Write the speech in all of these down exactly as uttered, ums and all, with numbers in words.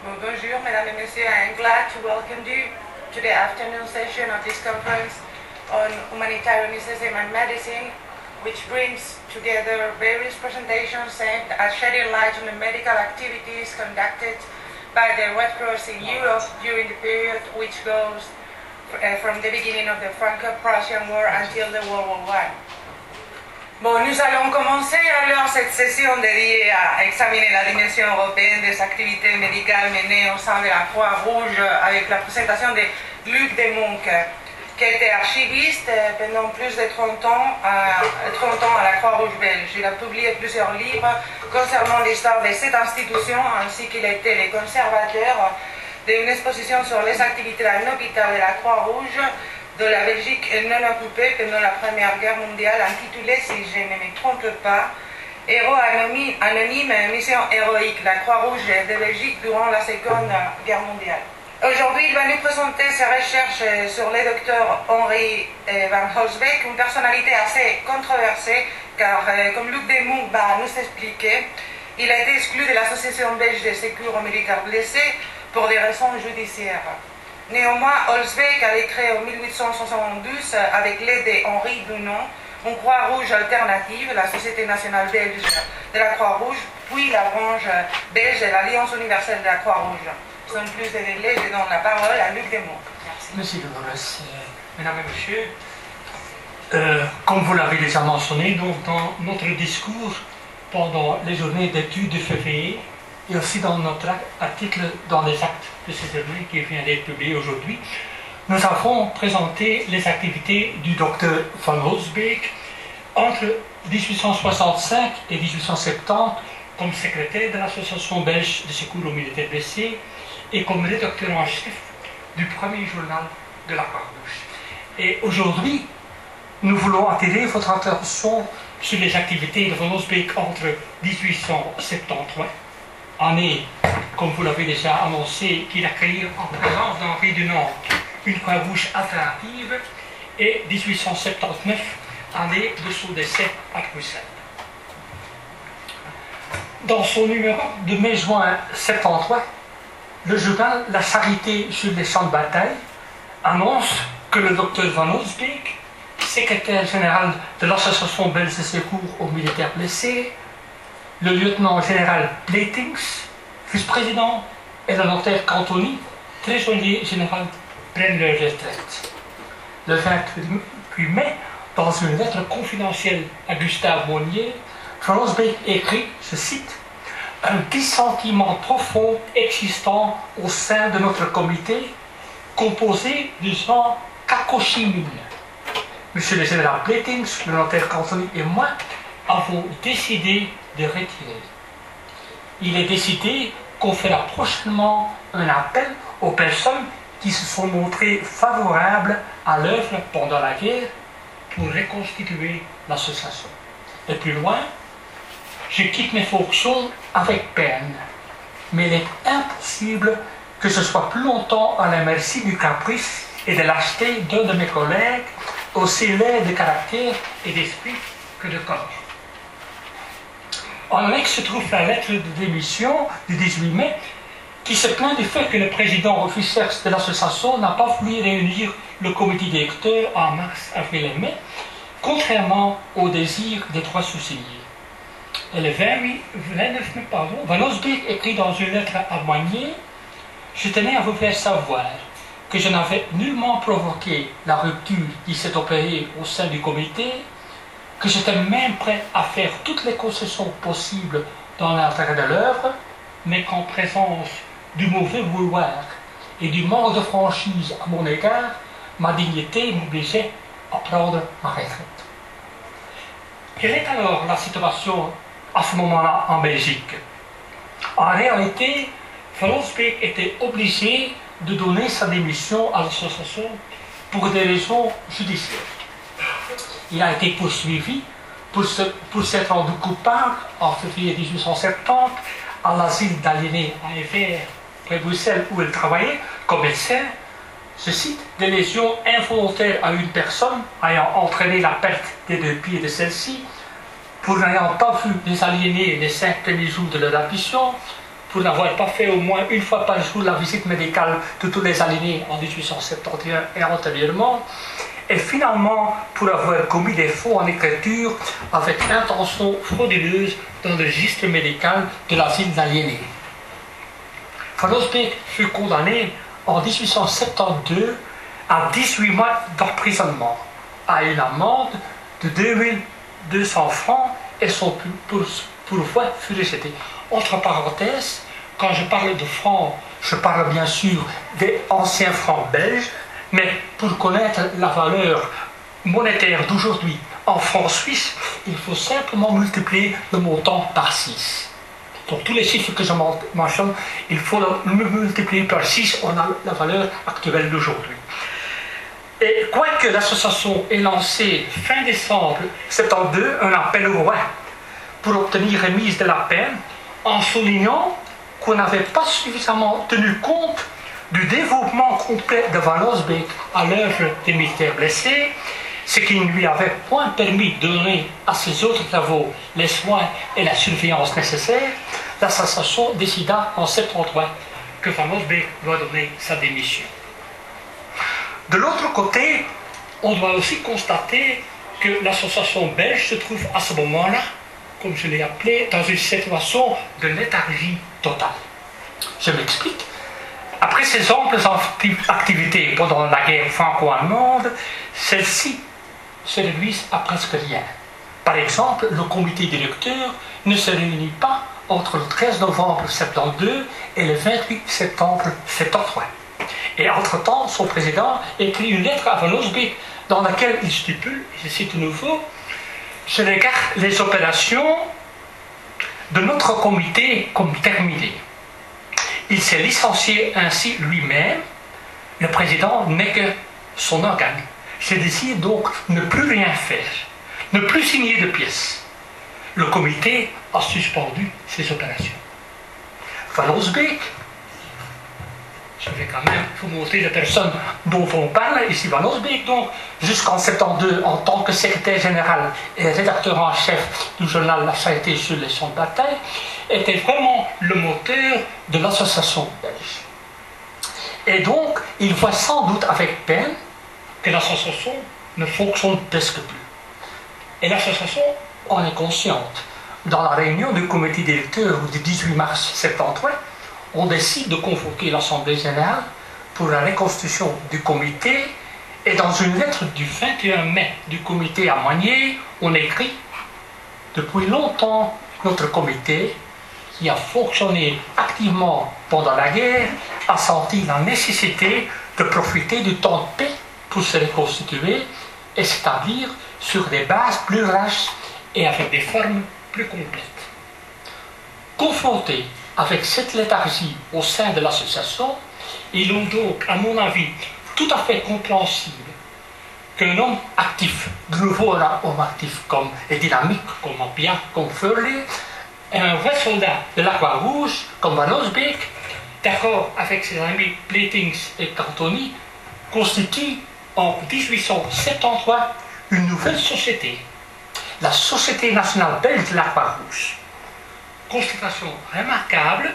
Well, bonjour, mesdames et messieurs. I'm glad to welcome you to the afternoon session of this conference on humanitarianism and medicine, which brings together various presentations aimed at shedding light on the medical activities conducted by the Red Cross in Europe during the period which goes uh, from the beginning of the Franco-Prussian War until the World War One. Bon, nous allons commencer alors cette session dédiée à examiner la dimension européenne des activités médicales menées au sein de la Croix-Rouge avec la présentation de Luc de Munck, qui était archiviste pendant plus de trente ans à, trente ans à la Croix-Rouge belge. Il a publié plusieurs livres concernant l'histoire de cette institution, ainsi qu'il a été le conservateur d'une exposition sur les activités d'un hôpital de la Croix-Rouge de la Belgique non occupée pendant la Première Guerre mondiale, intitulée, si je ne me trompe pas, Héros anonyme, mission héroïque, la Croix-Rouge de Belgique durant la Seconde Guerre mondiale. Aujourd'hui, il va nous présenter ses recherches sur le docteur Henri van Holsbeek, une personnalité assez controversée, car comme Luc de Munck va nous expliquer, il a été exclu de l'Association belge de secours aux militaires blessés pour des raisons judiciaires. Néanmoins, Holsbeek avait créé en mille huit cent soixante-douze, avec l'aide d'Henri Dunant, une Croix-Rouge alternative, la Société nationale belge de la Croix-Rouge, puis la branche belge de l'Alliance universelle de la Croix-Rouge. Sans plus de délai, je donne la parole à Luc de Munck. Merci. Monsieur Dolores, mesdames et messieurs, euh, comme vous l'avez déjà mentionné, donc dans notre discours pendant les journées d'études de février, et aussi dans notre article dans les actes de ces journées qui vient d'être publié aujourd'hui, nous avons présenté les activités du docteur van Holsbeek entre mille huit cent soixante-cinq et mille huit cent soixante-dix comme secrétaire de l'Association belge de secours aux militaires blessés et comme rédacteur en chef du premier journal de la Croix-Rouge. Et aujourd'hui, nous voulons attirer votre attention sur les activités de van Holsbeek entre mille huit cent soixante-treize, année, comme vous l'avez déjà annoncé, qu'il a créé en présence d'Henri Dunant une Croix-Rouge alternative, et mille huit cent soixante-dix-neuf, année de son décès à Bruxelles. Dans son numéro de mai-juin mille huit cent soixante-treize, le journal La Charité sur les champs de bataille annonce que le docteur van Holsbeek, secrétaire général de l'Association belge de secours aux militaires blessés, le lieutenant général Platings, vice-président, et le notaire Cantoni, trésorier général, prennent leur retraite. Le vingt-huit mai, dans une lettre confidentielle à Gustave Monnier, van Holsbeek écrit, je cite, « Un dissentiment profond existant au sein de notre comité, composé du genre cacochimine. Monsieur le général Platings, le notaire Cantoni et moi avons décidé de retirer. Il est décidé qu'on fera prochainement un appel aux personnes qui se sont montrées favorables à l'œuvre pendant la guerre pour reconstituer l'association. Et plus loin, je quitte mes fonctions avec peine, mais il est impossible que je sois plus longtemps à la merci du caprice et de lâcheté d'un de mes collègues, aussi laid de caractère et d'esprit que de corps. En annexe se trouve la lettre de démission du dix-huit mai qui se plaint du fait que le président officiel de l'association n'a pas voulu réunir le comité directeur en mars, avril et mai, contrairement au désir des trois sous-signés. Et le vingt-neuf mai, pardon, van Holsbeek écrit dans une lettre à Moigné: « Je tenais à vous faire savoir que je n'avais nullement provoqué la rupture qui s'est opérée au sein du comité, que j'étais même prêt à faire toutes les concessions possibles dans l'intérêt de l'œuvre, mais qu'en présence du mauvais vouloir et du manque de franchise à mon égard, ma dignité m'obligeait à prendre ma retraite. » Quelle est alors la situation à ce moment-là en Belgique? En réalité, van Holsbeek était obligé de donner sa démission à l'association pour des raisons judiciaires. Il a été poursuivi pour, se, pour s'être rendu coupable en février mille huit cent soixante-dix à l'asile d'aliénés à Evere, près de Bruxelles, où il travaillait comme médecin, je cite, des lésions involontaires à une personne ayant entraîné la perte des deux pieds de celle-ci, pour n'ayant pas vu les aliénés les cinq premiers jours de leur ambition, pour n'avoir pas fait au moins une fois par jour la visite médicale de tous les aliénés en dix-huit cent soixante et un et antérieurement, et finalement pour avoir commis des faux en écriture avec intention frauduleuse dans le registre médical de l'asile d'aliénés. Van Osbeek fut condamné en dix-huit cent soixante-douze à dix-huit mois d'emprisonnement, à une amende de deux mille deux cents francs et son pourvoi fut rejeté. Entre parenthèses, quand je parle de francs, je parle bien sûr des anciens francs belges, mais pour connaître la valeur monétaire d'aujourd'hui en francs suisses, il faut simplement multiplier le montant par six. Donc tous les chiffres que je mentionne, il faut le multiplier par six, on a la valeur actuelle d'aujourd'hui. Et quoique l'association ait lancé fin décembre soixante-douze un appel au roi pour obtenir remise de la peine, en soulignant qu'on n'avait pas suffisamment tenu compte du développement complet de Van Osbeek à l'œuvre des militaires blessés, ce qui ne lui avait point permis de donner à ses autres travaux les soins et la surveillance nécessaires, l'association décida en soixante-treize que Van Osbeek doit donner sa démission. De l'autre côté, on doit aussi constater que l'association belge se trouve à ce moment-là, comme je l'ai appelé, dans une situation de léthargie totale. Je m'explique. Après ces amples activités pendant la guerre franco-allemande, celles-ci se réduisent à presque rien. Par exemple, le comité directeur ne se réunit pas entre le treize novembre soixante-douze et le vingt-huit septembre soixante-treize. Et entre-temps, son président écrit une lettre à Van Osbeek dans laquelle il stipule, et je cite de nouveau, « Je regarde les opérations de notre comité comme terminées. Il s'est licencié ainsi lui-même. Le président n'est que son organe. Je décide donc ne plus rien faire, ne plus signer de pièces. Le comité a suspendu ses opérations. » Van Osbeek, je vais quand même vous montrer la personne dont on parle, ici Van Osbeek, donc, jusqu'en soixante-douze, en tant que secrétaire général et rédacteur en chef du journal La Charité sur les champs de bataille, était vraiment le moteur de l'association belge. Et donc, il voit sans doute avec peine que l'association ne fonctionne presque plus. Et l'association en est consciente. Dans la réunion du comité directeur du dix-huit mars soixante-treize, on décide de convoquer l'Assemblée générale pour la reconstitution du comité, et dans une lettre du vingt et un mai du comité à Magné, on écrit « Depuis longtemps, notre comité, qui a fonctionné activement pendant la guerre, a senti la nécessité de profiter du temps de paix pour se reconstituer et s'établir sur des bases plus larges et avec des formes plus complètes. » Confronté avec cette léthargie au sein de l'association, il est donc, à mon avis, tout à fait compréhensible qu'un homme actif, de nouveau un homme actif comme, et dynamique comme Appiah, comme Furley, et un vrai soldat de la Croix-Rouge comme Van Osbeek, d'accord avec ses amis Platings et Cantoni, constitue en dix-huit cent soixante-treize une nouvelle société, la Société nationale belge de la Croix-Rouge. Constatation remarquable,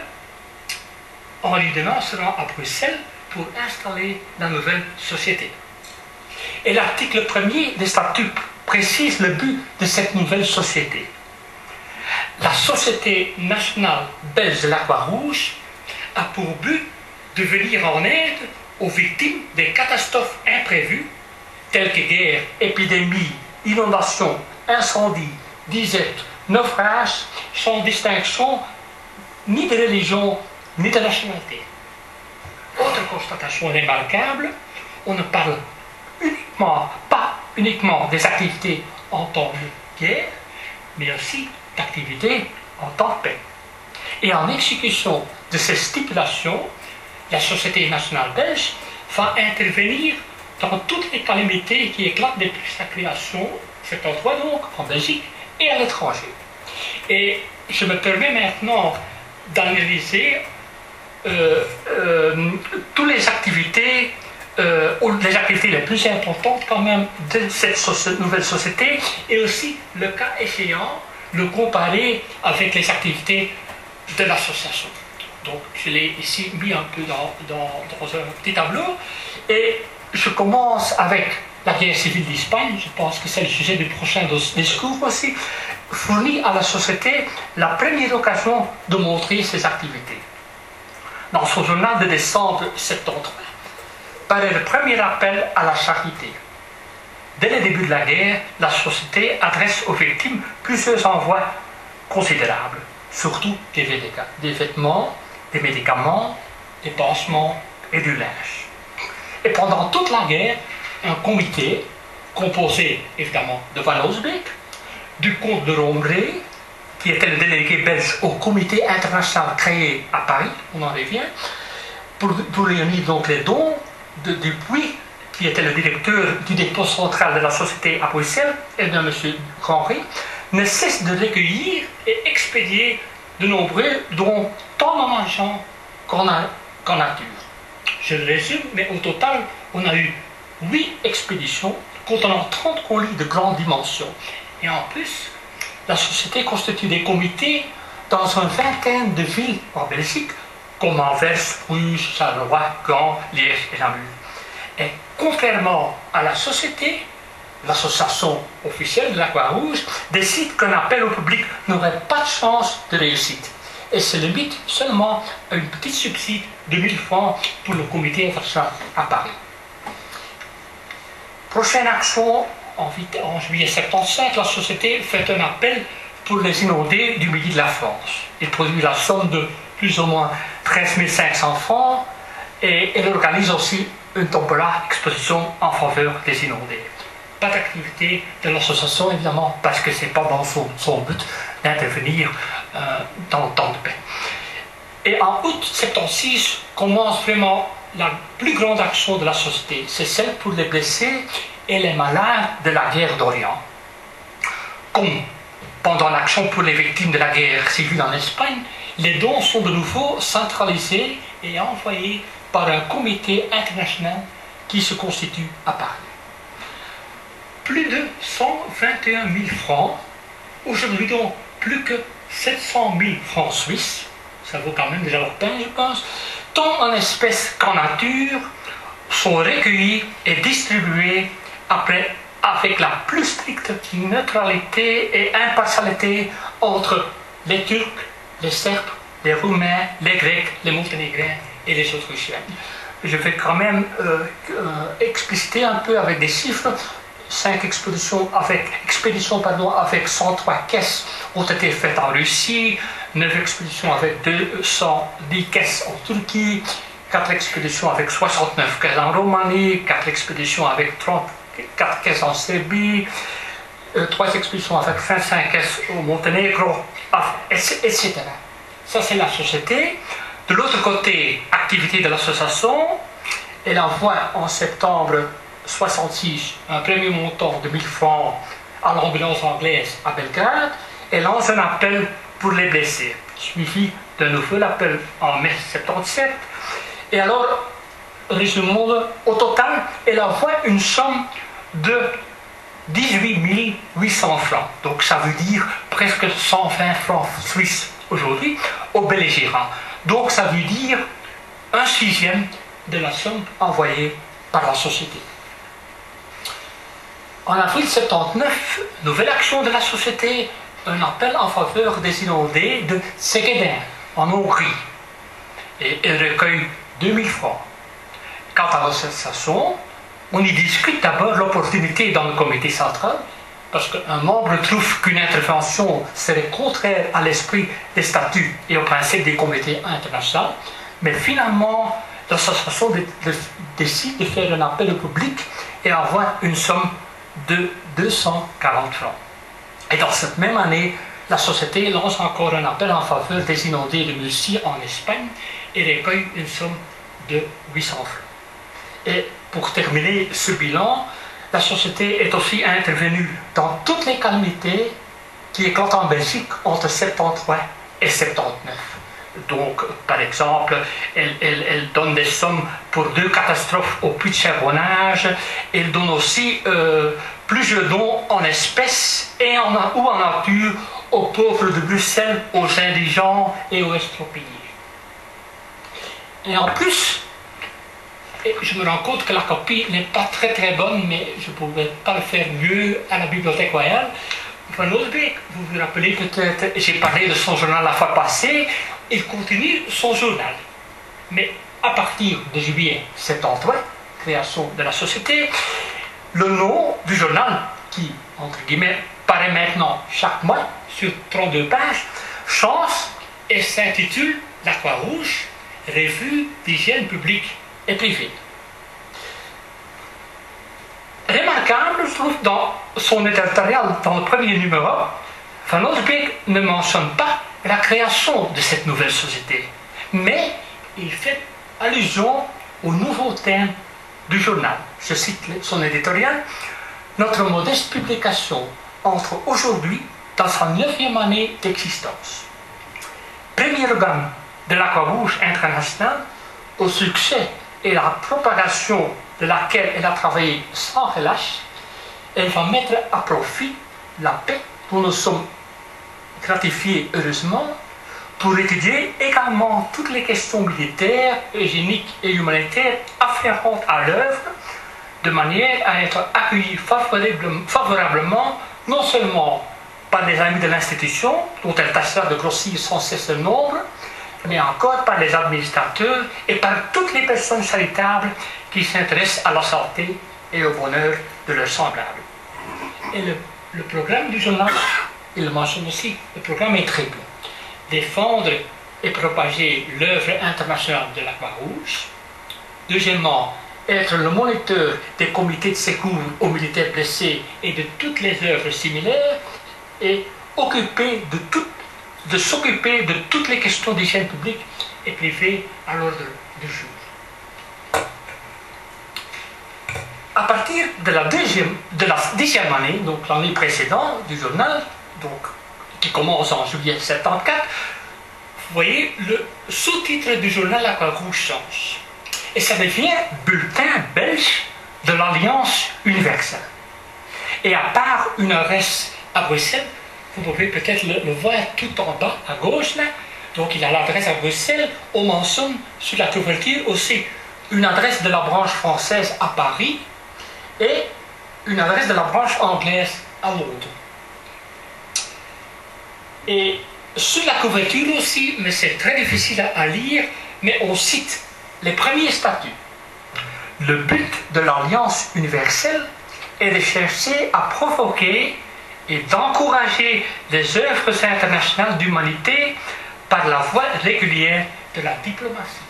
Henri Dunant se rend à Bruxelles pour installer la nouvelle société. Et l'article premier des statuts précise le but de cette nouvelle société. La Société nationale belge de la Croix-Rouge a pour but de venir en aide aux victimes des catastrophes imprévues, telles que guerre, épidémie, inondations, incendies, disette, naufrages, sans distinction ni de religion ni de nationalité. Autre constatation remarquable, on ne parle uniquement, pas uniquement des activités en temps de guerre, mais aussi d'activités en temps de paix. Et en exécution de ces stipulations, la Société nationale belge va intervenir dans toutes les calamités qui éclatent depuis sa création, cet endroit donc, en Belgique et à l'étranger. Et je me permets maintenant d'analyser euh, euh, toutes les activités, euh, ou les activités les plus importantes quand même de cette soci- nouvelle société, et aussi, le cas échéant, le comparer avec les activités de l'association. Donc je l'ai ici mis un peu dans, dans, dans un petit tableau. Et je commence avec la guerre civile d'Espagne, je pense que c'est le sujet du prochain discours aussi, fournit à la société la première occasion de montrer ses activités. Dans son journal de décembre soixante-treize, paraît le premier appel à la charité. Dès le début de la guerre, la société adresse aux victimes plusieurs envois considérables, surtout des, des vêtements, des médicaments, des pansements et du linge. Et pendant toute la guerre, un comité, composé évidemment de Van Osbeek, du comte de Romrée, qui était le délégué belge au comité international créé à Paris, on en revient, pour, pour réunir donc les dons, de Dupuis, qui était le directeur du dépôt central de la société à Bruxelles, et de M. Henry, ne cesse de recueillir et expédier de nombreux dons, tant en argent qu'en qu'en nature. Je le résume, mais au total, on a eu huit expéditions contenant trente colis de grande dimension. Et en plus, la société constitue des comités dans une vingtaine de villes en Belgique, comme Anvers, Bruges, Charleroi, Gand, Liège et Namur. Et contrairement à la société, l'association officielle de la Croix-Rouge décide qu'un appel au public n'aurait pas de chance de réussite et se limite seulement à une petite subside de mille francs pour le comité international à Paris. Prochaine action, en, en juillet soixante-quinze, la société fait un appel pour les inondés du midi de la France. Il produit la somme de plus ou moins treize mille cinq cents francs et elle organise aussi une tombola exposition en faveur des inondés. Pas d'activité de l'association évidemment parce que ce n'est pas dans son, son but d'intervenir euh, dans le temps de paix. Et en août soixante-seize commence vraiment la plus grande action de la société, c'est celle pour les blessés et les malades de la guerre d'Orient. Comme pendant l'action pour les victimes de la guerre civile en Espagne, les dons sont de nouveau centralisés et envoyés par un comité international qui se constitue à Paris. Plus de cent vingt et un mille francs, aujourd'hui donc plus que sept cent mille francs suisses, ça vaut quand même déjà leur peine je pense, tant en espèces qu'en nature, sont recueillis et distribués après, avec la plus stricte neutralité et impartialité entre les Turcs, les Serbes, les Roumains, les Grecs, les Monténégrins et les Autrichiens. Je vais quand même euh, euh, expliciter un peu avec des chiffres. Cinq expéditions avec, expéditions, pardon, avec cent trois caisses ont été faites en Russie, neuf expéditions avec deux cent dix caisses en Turquie, quatre expéditions avec soixante-neuf caisses en Roumanie, quatre expéditions avec trente-quatre caisses en Serbie, trois expéditions avec vingt-cinq caisses au Monténégro, et cetera. Ça, c'est la société. De l'autre côté, activité de l'association, elle envoie en septembre soixante-six un premier montant de mille francs à l'ambulance anglaise à Belgrade et lance un appel pour les blessés, suivi d'un nouvel appel en mai soixante-dix-sept. Et alors, résumons-le, au total, elle envoie une somme de dix-huit mille huit cents francs. Donc ça veut dire presque cent vingt francs suisses aujourd'hui aux belligérants. Donc ça veut dire un sixième de la somme envoyée par la société. En avril soixante-dix-neuf, nouvelle action de la société, un appel en faveur des inondés de Szegeden, en Hongrie. Et elle recueille deux mille francs. Quant à l'association, on y discute d'abord l'opportunité dans le comité central, parce qu'un membre trouve qu'une intervention serait contraire à l'esprit des statuts et aux principes des comités internationaux, mais finalement, l'association décide de faire un appel au public et envoie une somme de deux cent quarante francs. Et dans cette même année, la société lance encore un appel en faveur des inondés de Murcie en Espagne et recueille une somme de huit cents francs. Et pour terminer ce bilan, la société est aussi intervenue dans toutes les calamités qui éclatent en Belgique entre soixante-treize et soixante-dix-neuf. Donc, par exemple, elle, elle, elle donne des sommes pour deux catastrophes au puits de charbonnage. Elle donne aussi euh, plusieurs dons en espèces et en, ou en nature aux pauvres de Bruxelles, aux indigents et aux expropriés. Et en plus, et je me rends compte que la copie n'est pas très très bonne, mais je ne pouvais pas le faire mieux à la Bibliothèque royale. Van Osbeek, vous vous rappelez peut-être, j'ai parlé de son journal la fois passée, il continue son journal. Mais à partir de juillet soixante-dix-huit, création de la société, le nom du journal, qui, entre guillemets, paraît maintenant chaque mois sur trente-deux pages, change et s'intitule La Croix-Rouge, revue d'hygiène publique et privée. Remarquable, je trouve, dans son éditorial, dans le premier numéro, Van Osbeek ne mentionne pas la création de cette nouvelle société, mais il fait allusion au nouveau thème du journal. Je cite son éditorial: notre modeste publication entre aujourd'hui dans sa neuvième année d'existence. Premier organe de la Croix-Rouge internationale, au succès et la propagation de laquelle elle a travaillé sans relâche, elle va mettre à profit la paix dont nous sommes gratifiés heureusement, pour étudier également toutes les questions militaires, hygiéniques et humanitaires afférentes à l'œuvre, de manière à être accueillis favorablement, non seulement par les amis de l'institution, dont elle tâchera de grossir sans cesse le nombre, mais encore par les administrateurs et par toutes les personnes charitables qui s'intéressent à la santé et au bonheur de leurs semblables. Et le, le programme du journal, il le mentionne aussi, le programme est triple. Défendre et propager l'œuvre internationale de la Croix-Rouge. Deuxièmement, être le moniteur des comités de secours aux militaires blessés et de toutes les œuvres similaires, et occuper de, tout, de s'occuper de toutes les questions d'hygiène publique et privée à l'ordre du jour. À partir de la, deuxième, de la dixième année, donc l'année précédente du journal, donc, qui commence en juillet soixante-quatorze, vous voyez, le sous-titre du journal La Croix-Rouge change. Et ça devient Bulletin belge de l'Alliance universelle. Et à part une adresse à Bruxelles, vous pouvez peut-être le, le voir tout en bas à gauche là, donc il a l'adresse à Bruxelles, on mentionne sur la couverture aussi une adresse de la branche française à Paris et une adresse de la branche anglaise à Londres. Et sur la couverture aussi, mais c'est très difficile à, à lire, mais on cite les premiers statuts. Le but de l'Alliance universelle est de chercher à provoquer et d'encourager les œuvres internationales d'humanité par la voie régulière de la diplomatie.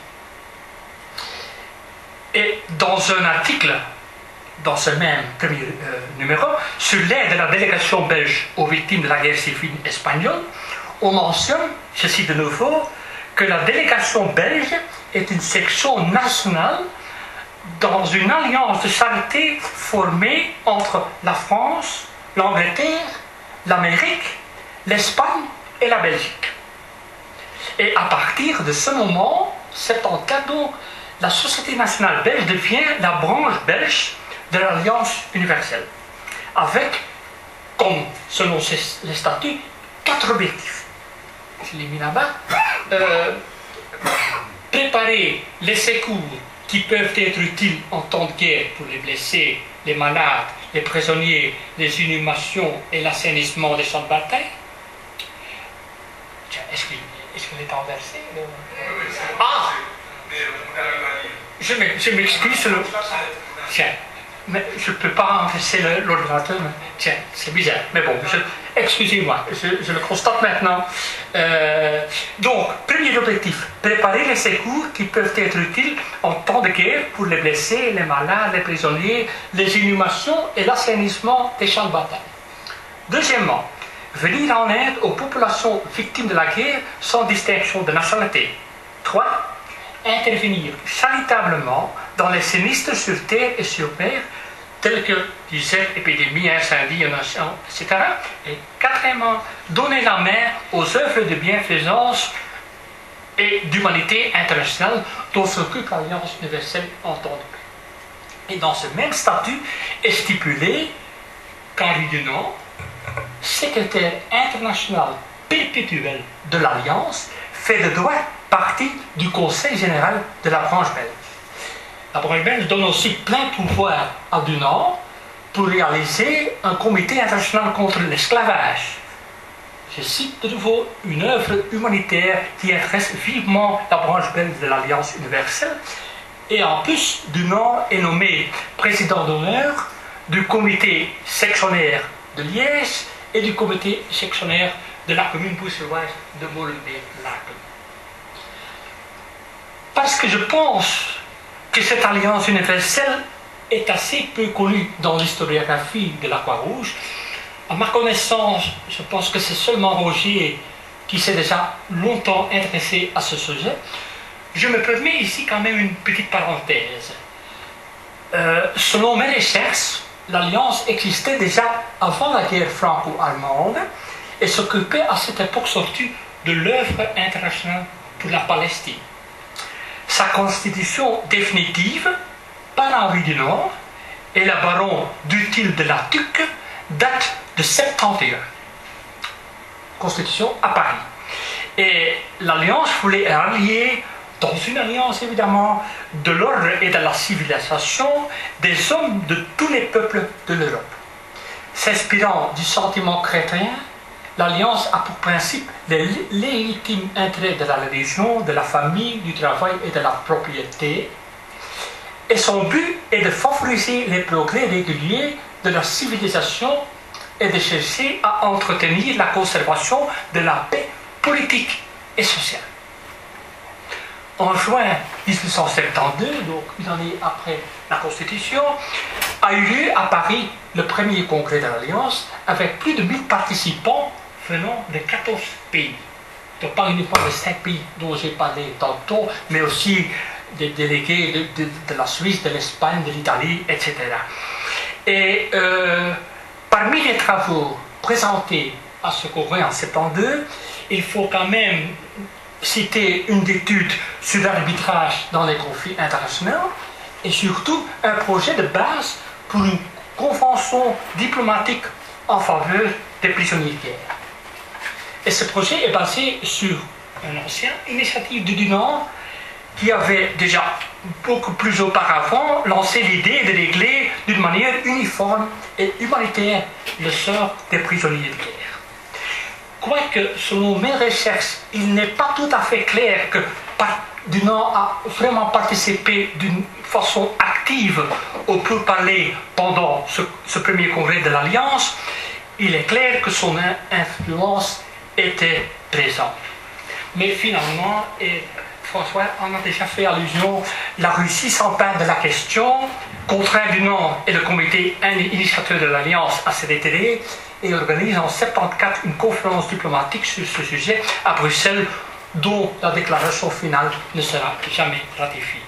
Et dans un article, dans ce même premier euh, numéro, sur l'aide de la délégation belge aux victimes de la guerre civile espagnole, on mentionne, je cite de nouveau, que la délégation belge est une section nationale dans une alliance de charité formée entre la France, l'Angleterre, l'Amérique, l'Espagne et la Belgique. Et à partir de ce moment, soixante-quatorze, donc, la Société nationale belge devient la branche belge de l'Alliance universelle, avec, comme selon les statuts, quatre objectifs. Je l'ai mis là-bas. Euh, préparer les secours qui peuvent être utiles en temps de guerre pour les blessés, les malades, les prisonniers, les inhumations et l'assainissement des champs de bataille. Tiens, est-ce qu'il est, est inversé le... Ah Je m'excuse sur le... Tiens, mais je ne peux pas inverser l'ordinateur. Tiens, c'est bizarre. Mais bon, excusez-moi, je, je le constate maintenant. Euh, donc, premier objectif, préparer les secours qui peuvent être utiles en temps de guerre pour les blessés, les malades, les prisonniers, les inhumations et l'assainissement des champs de bataille. Deuxièmement, venir en aide aux populations victimes de la guerre sans distinction de nationalité. Trois, intervenir charitablement dans les sinistres sur terre et sur mer, tels que disette, épidémies, incendies, inondations, et cetera. Et quatrièmement, donner la main aux œuvres de bienfaisance et d'humanité internationale dont s'occupe l'Alliance universelle en temps de paix. Et dans ce même statut est stipulé qu'Henri Dunant, secrétaire international perpétuel de l'Alliance, fait de droit partie du Conseil général de la branche belge. La branche belge donne aussi plein pouvoir à Dunant pour réaliser un comité international contre l'esclavage. Je cite de nouveau une œuvre humanitaire qui intéresse vivement la branche belge de l'Alliance universelle. Et en plus, Dunant est nommé président d'honneur du comité sectionnaire de Liège et du comité sectionnaire de la commune bruxelloise de Molenbeek-Laken. Parce que je pense que cette alliance universelle est assez peu connue dans l'historiographie de la Croix-Rouge. À ma connaissance, je pense que c'est seulement Rogier qui s'est déjà longtemps intéressé à ce sujet. Je me permets ici quand même une petite parenthèse. Euh, selon mes recherches, l'Alliance existait déjà avant la guerre franco-allemande et s'occupait à cette époque surtout de l'œuvre internationale pour la Palestine. Sa constitution définitive, par Henri Dunant et le baron Duthil de la Tuque, date de soixante et un. Constitution à Paris. Et l'Alliance voulait rallier, dans une alliance évidemment, de l'ordre et de la civilisation, des hommes de tous les peuples de l'Europe. S'inspirant du sentiment chrétien, l'Alliance a pour principe les légitimes intérêts de la religion, de la famille, du travail et de la propriété. Et son but est de favoriser les progrès réguliers de la civilisation et de chercher à entretenir la conservation de la paix politique et sociale. En juin mille huit cent soixante-douze, donc une année après la Constitution, a eu lieu à Paris le premier congrès de l'Alliance avec plus de mille participants venant de quatorze pays. Donc pas uniquement les cinq pays dont j'ai parlé tantôt, mais aussi des délégués de, de, de la Suisse, de l'Espagne, de l'Italie, et cetera. Et euh, parmi les travaux présentés à ce congrès en soixante-douze, il faut quand même citer une étude sur l'arbitrage dans les conflits internationaux et surtout un projet de base pour une convention diplomatique en faveur des prisonniers de guerre. Et ce projet est basé sur une ancienne initiative de Dunant qui avait déjà beaucoup plus auparavant lancé l'idée de régler d'une manière uniforme et humanitaire le sort des prisonniers de guerre. Quoique, selon mes recherches, il n'est pas tout à fait clair que Dunant a vraiment participé d'une façon active au pourparlers pendant ce, ce premier congrès de l'Alliance, il est clair que son influence était présente. Mais finalement, et François en a déjà fait allusion, la Russie s'empare de la question, contraint Dunant et le comité initiateur de l'Alliance à se retirer et organise en soixante-quatorze une conférence diplomatique sur ce sujet à Bruxelles, dont la déclaration finale ne sera jamais ratifiée.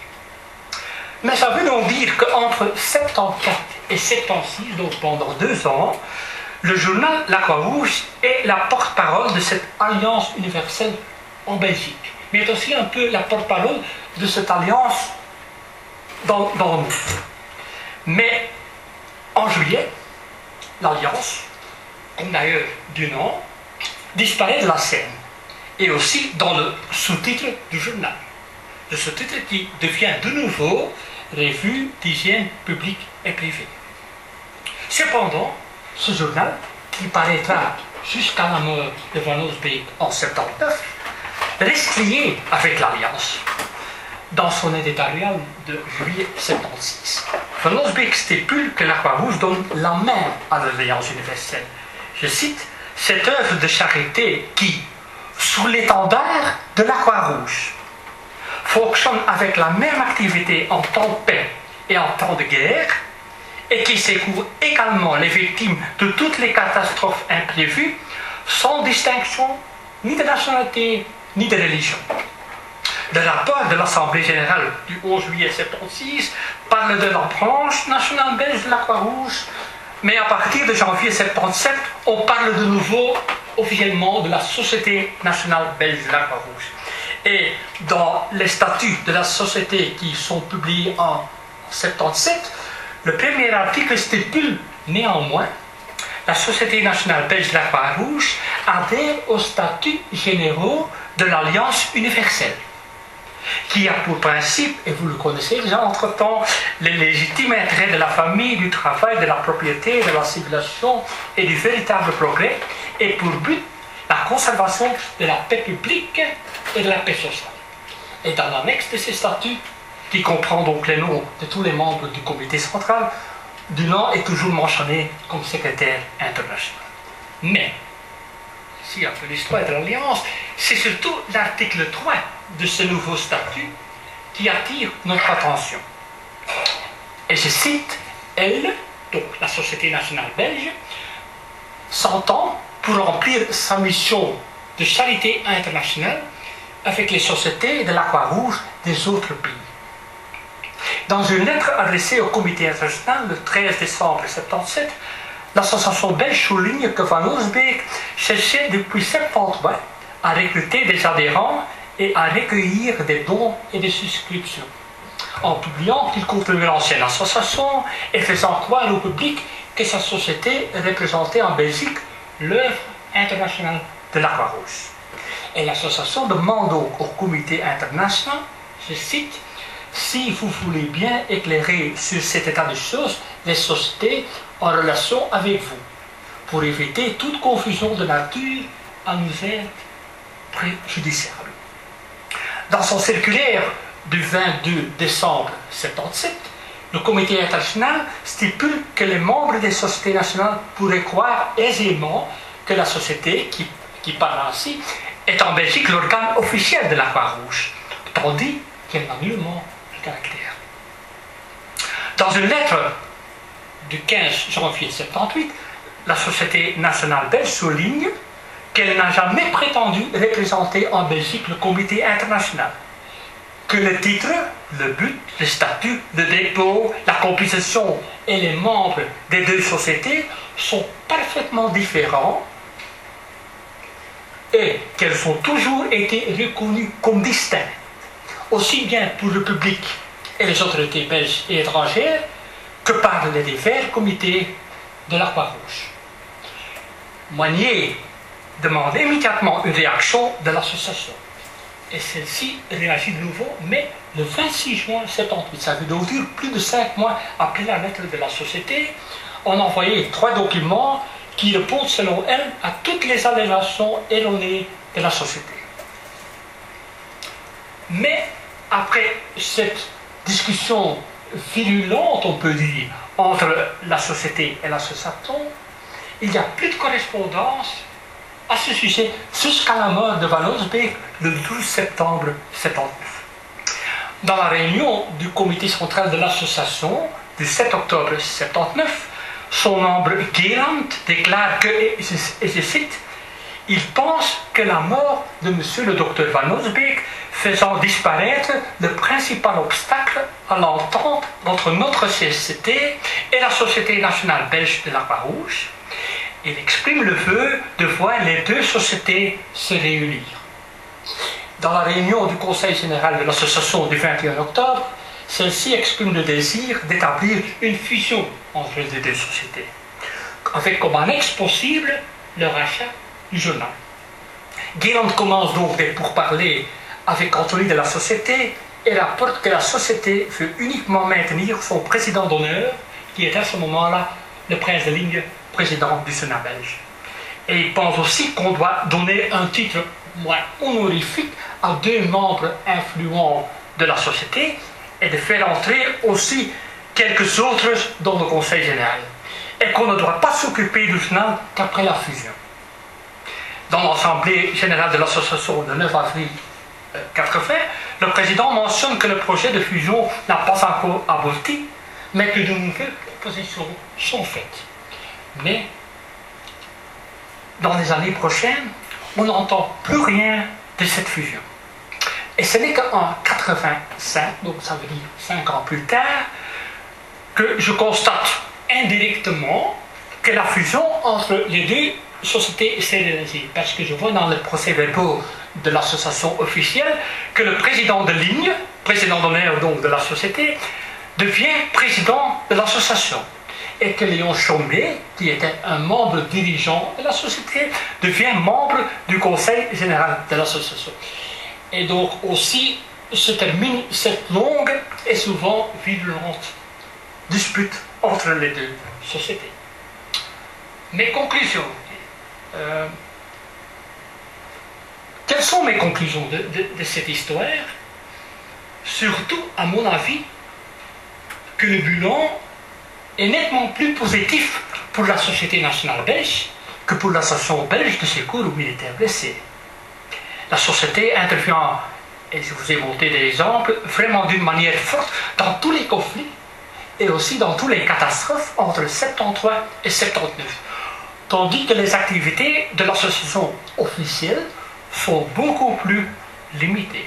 Mais ça veut donc dire qu'entre soixante-quatorze et soixante-seize, donc pendant deux ans, le journal La Croix-Rouge est la porte-parole de cette alliance universelle en Belgique, mais est aussi un peu la porte-parole de cette alliance dans, dans le monde. Mais en juillet, l'alliance, comme d'ailleurs Dunant, disparaît de la scène, et aussi dans le sous-titre du journal. Le sous-titre qui devient de nouveau Revue d'hygiène publique et privée. Cependant, ce journal, qui paraîtra jusqu'à la mort de Van Osbeek en soixante-dix-neuf, reste lié avec l'Alliance. Dans son éditorial de juillet soixante-seize, Van Osbeek stipule que la Croix-Rouge donne la main à l'Alliance universelle. Je cite, « Cette œuvre de charité qui, sous l'étendard de la Croix-Rouge, fonctionne avec la même activité en temps de paix et en temps de guerre, et qui secourt également les victimes de toutes les catastrophes imprévues, sans distinction ni de nationalité ni de religion. » Le rapport de l'Assemblée générale du onze juillet soixante-seize parle de la branche nationale belge de la Croix-Rouge, mais à partir de janvier soixante-dix-sept, on parle de nouveau officiellement de la Société nationale belge de la Croix-Rouge. Et dans les statuts de la société qui sont publiés en soixante-dix-sept, le premier article stipule néanmoins la Société nationale belge de la Croix-Rouge adhère aux statuts généraux de l'Alliance universelle. qui a pour principe, et vous le connaissez déjà entre-temps, le légitime intérêt de la famille, du travail, de la propriété, de la civilisation et du véritable progrès, et pour but la conservation de la paix publique et de la paix sociale. Et dans l'annexe de ces statuts, qui comprend donc les noms de tous les membres du comité central, Dunant est toujours mentionné comme secrétaire international. Mais, si un peu l'histoire de l'Alliance, c'est surtout l'article trois de ce nouveau statut qui attire notre attention. Et je cite, elle, donc la Société nationale belge, s'entend pour remplir sa mission de charité internationale avec les sociétés de la Croix-Rouge des autres pays. Dans une lettre adressée au comité international le treize décembre mille neuf cent soixante-dix-sept, l'association belge souligne que Van Osbeek cherchait depuis soixante-treize à recruter des adhérents et à recueillir des dons et des souscriptions, en publiant qu'il contenait l'ancienne association et faisant croire au public que sa société représentait en Belgique l'œuvre internationale de la Croix-Rouge. Et l'association demande donc au comité international, je cite, si vous voulez bien éclairer sur cet état de choses les sociétés en relation avec vous, pour éviter toute confusion de nature à nous être préjudiciable. Dans son circulaire du vingt-deux décembre mille neuf cent soixante-dix-sept, le comité international stipule que les membres des sociétés nationales pourraient croire aisément que la société, qui, qui parle ainsi, est en Belgique l'organe officiel de la Croix-Rouge, tandis qu'elle n'a nullement le caractère. Dans une lettre du quinze janvier mille neuf cent soixante-dix-huit, la Société nationale belge souligne qu'elle n'a jamais prétendu représenter en Belgique le comité international, que le titre, le but, le statut, le dépôt, la composition et les membres des deux sociétés sont parfaitement différents et qu'elles ont toujours été reconnues comme distinctes, aussi bien pour le public et les autorités belges et étrangères que par les divers comités de la Croix-Rouge. Moignier demande immédiatement une réaction de l'association. Et celle-ci réagit de nouveau, mais le vingt-six juin mille neuf cent soixante-dix-huit, ça veut donc dire plus de cinq mois après la lettre de la société, on a envoyé trois documents qui répondent selon elle à toutes les allégations erronées de la société. Mais après cette discussion virulente, on peut dire, entre la société et l'association, il n'y a plus de correspondance à ce sujet jusqu'à la mort de Van Osbeek le douze septembre mille neuf cent soixante-neuf. Dans la réunion du comité central de l'association du sept octobre mille neuf cent soixante-neuf, son membre Geland déclare que, et je cite, il pense que la mort de monsieur le docteur Van Osbeek faisant disparaître le principal obstacle à l'entente entre notre société et la Société nationale belge de la Croix-Rouge, il exprime le vœu de voir les deux sociétés se réunir. Dans la réunion du Conseil général de l'association du vingt et un octobre, celle-ci exprime le désir d'établir une fusion entre les deux sociétés, avec comme annexe possible le rachat du journal. Geland commence donc des pourparlers avec Anthony de la société et rapporte que la société veut uniquement maintenir son président d'honneur, qui est à ce moment-là le prince de Ligne, président du Sénat belge. Et il pense aussi qu'on doit donner un titre moins honorifique à deux membres influents de la société et de faire entrer aussi quelques autres dans le Conseil général. Et qu'on ne doit pas s'occuper du journal qu'après la fusion. Dans l'Assemblée générale de l'association le neuf avril mille neuf cent quatre-vingts, le président mentionne que le projet de fusion n'a pas encore abouti, mais que de nouvelles propositions sont faites. Mais dans les années prochaines, on n'entend plus rien de cette fusion. Et ce n'est qu'en mille neuf cent quatre-vingt-cinq, donc ça veut dire cinq ans plus tard, que je constate indirectement que la fusion entre les deux sociétés s'est réalisée. Parce que je vois dans le procès-verbaux de l'association officielle que le président de ligne, président d'honneur donc de la société, devient président de l'association. Et que Léon Chaumet, qui était un membre dirigeant de la société, devient membre du conseil général de l'association. Et donc aussi, se termine cette longue et souvent violente dispute entre les deux sociétés. Mes conclusions. Euh, quelles sont mes conclusions de, de, de cette histoire? Surtout, à mon avis, que le bilan est nettement plus positif pour la Société nationale belge que pour l'Association belge de secours aux militaires blessés. La société intervient, et je vous ai montré des exemples, vraiment d'une manière forte dans tous les conflits et aussi dans toutes les catastrophes entre soixante-treize et soixante-dix-neuf. Tandis que les activités de l'association officielle sont beaucoup plus limitées.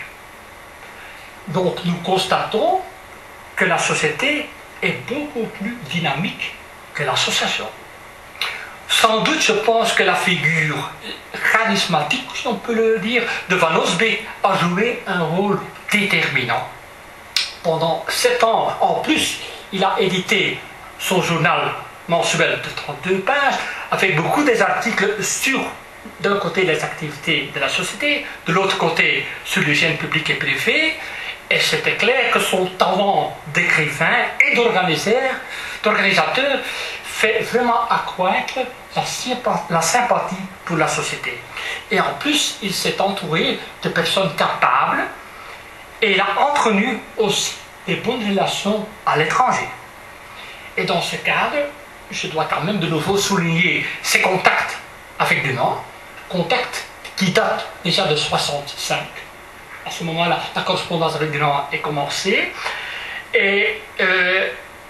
Donc nous constatons que la société est beaucoup plus dynamique que l'association. Sans doute, je pense que la figure charismatique, si on peut le dire, de Van Osbeek a joué un rôle déterminant. Pendant sept ans, en plus, il a édité son journal mensuel de trente-deux pages, avec beaucoup des articles sur, d'un côté, les activités de la société, de l'autre côté, sur l'hygiène publique et privée. Et c'était clair que son talent d'écrivain et d'organisateur fait vraiment accroître la sympathie pour la société. Et en plus, il s'est entouré de personnes capables et il a entretenu aussi des bonnes relations à l'étranger. Et dans ce cadre, je dois quand même de nouveau souligner ses contacts avec Dunant, contacts qui datent déjà de soixante-cinq. À ce moment-là, la correspondance avec Dunant est commencée. Et euh,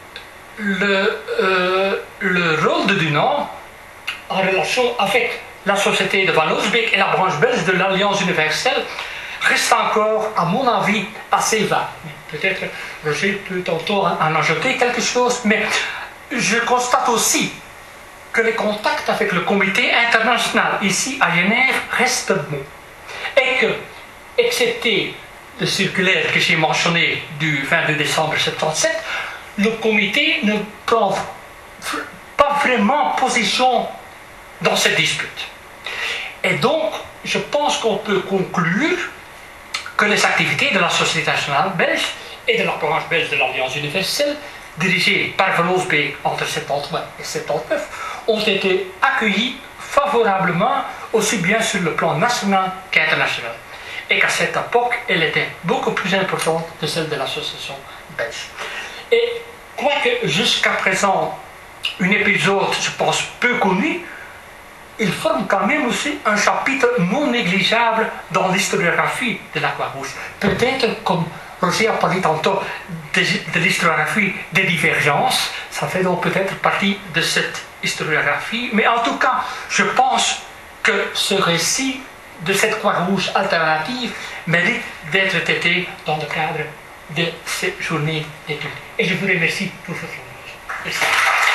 le, euh, le rôle de Dunant en relation avec la société de Van Osbeek et la branche belge de l'Alliance universelle reste encore, à mon avis, assez vague. Peut-être Roger peut tantôt en ajouter quelque chose, mais je constate aussi que les contacts avec le comité international ici à Genève restent bons. Et que, excepté le circulaire que j'ai mentionné du vingt-deux décembre mille neuf cent soixante-dix-sept, le comité ne prend pas vraiment position dans cette dispute. Et donc, je pense qu'on peut conclure que les activités de la Société nationale belge et de la branche belge de l'Alliance universelle, dirigée par Van Osbeek entre soixante-treize et soixante-dix-neuf, ont été accueillies favorablement aussi bien sur le plan national qu'international. Et qu'à cette époque, elle était beaucoup plus importante que celle de l'association belge. Et quoique jusqu'à présent, un épisode, je pense, peu connu, il forme quand même aussi un chapitre non négligeable dans l'historiographie de la Croix-Rouge. Peut-être, comme Roger a parlé tantôt de, de l'historiographie des divergences, ça fait donc peut-être partie de cette historiographie, mais en tout cas, je pense que ce récit de cette Croix-Rouge alternative mérite d'être traité dans le cadre de ces journées d'études. Et je vous remercie pour votre attention. Merci.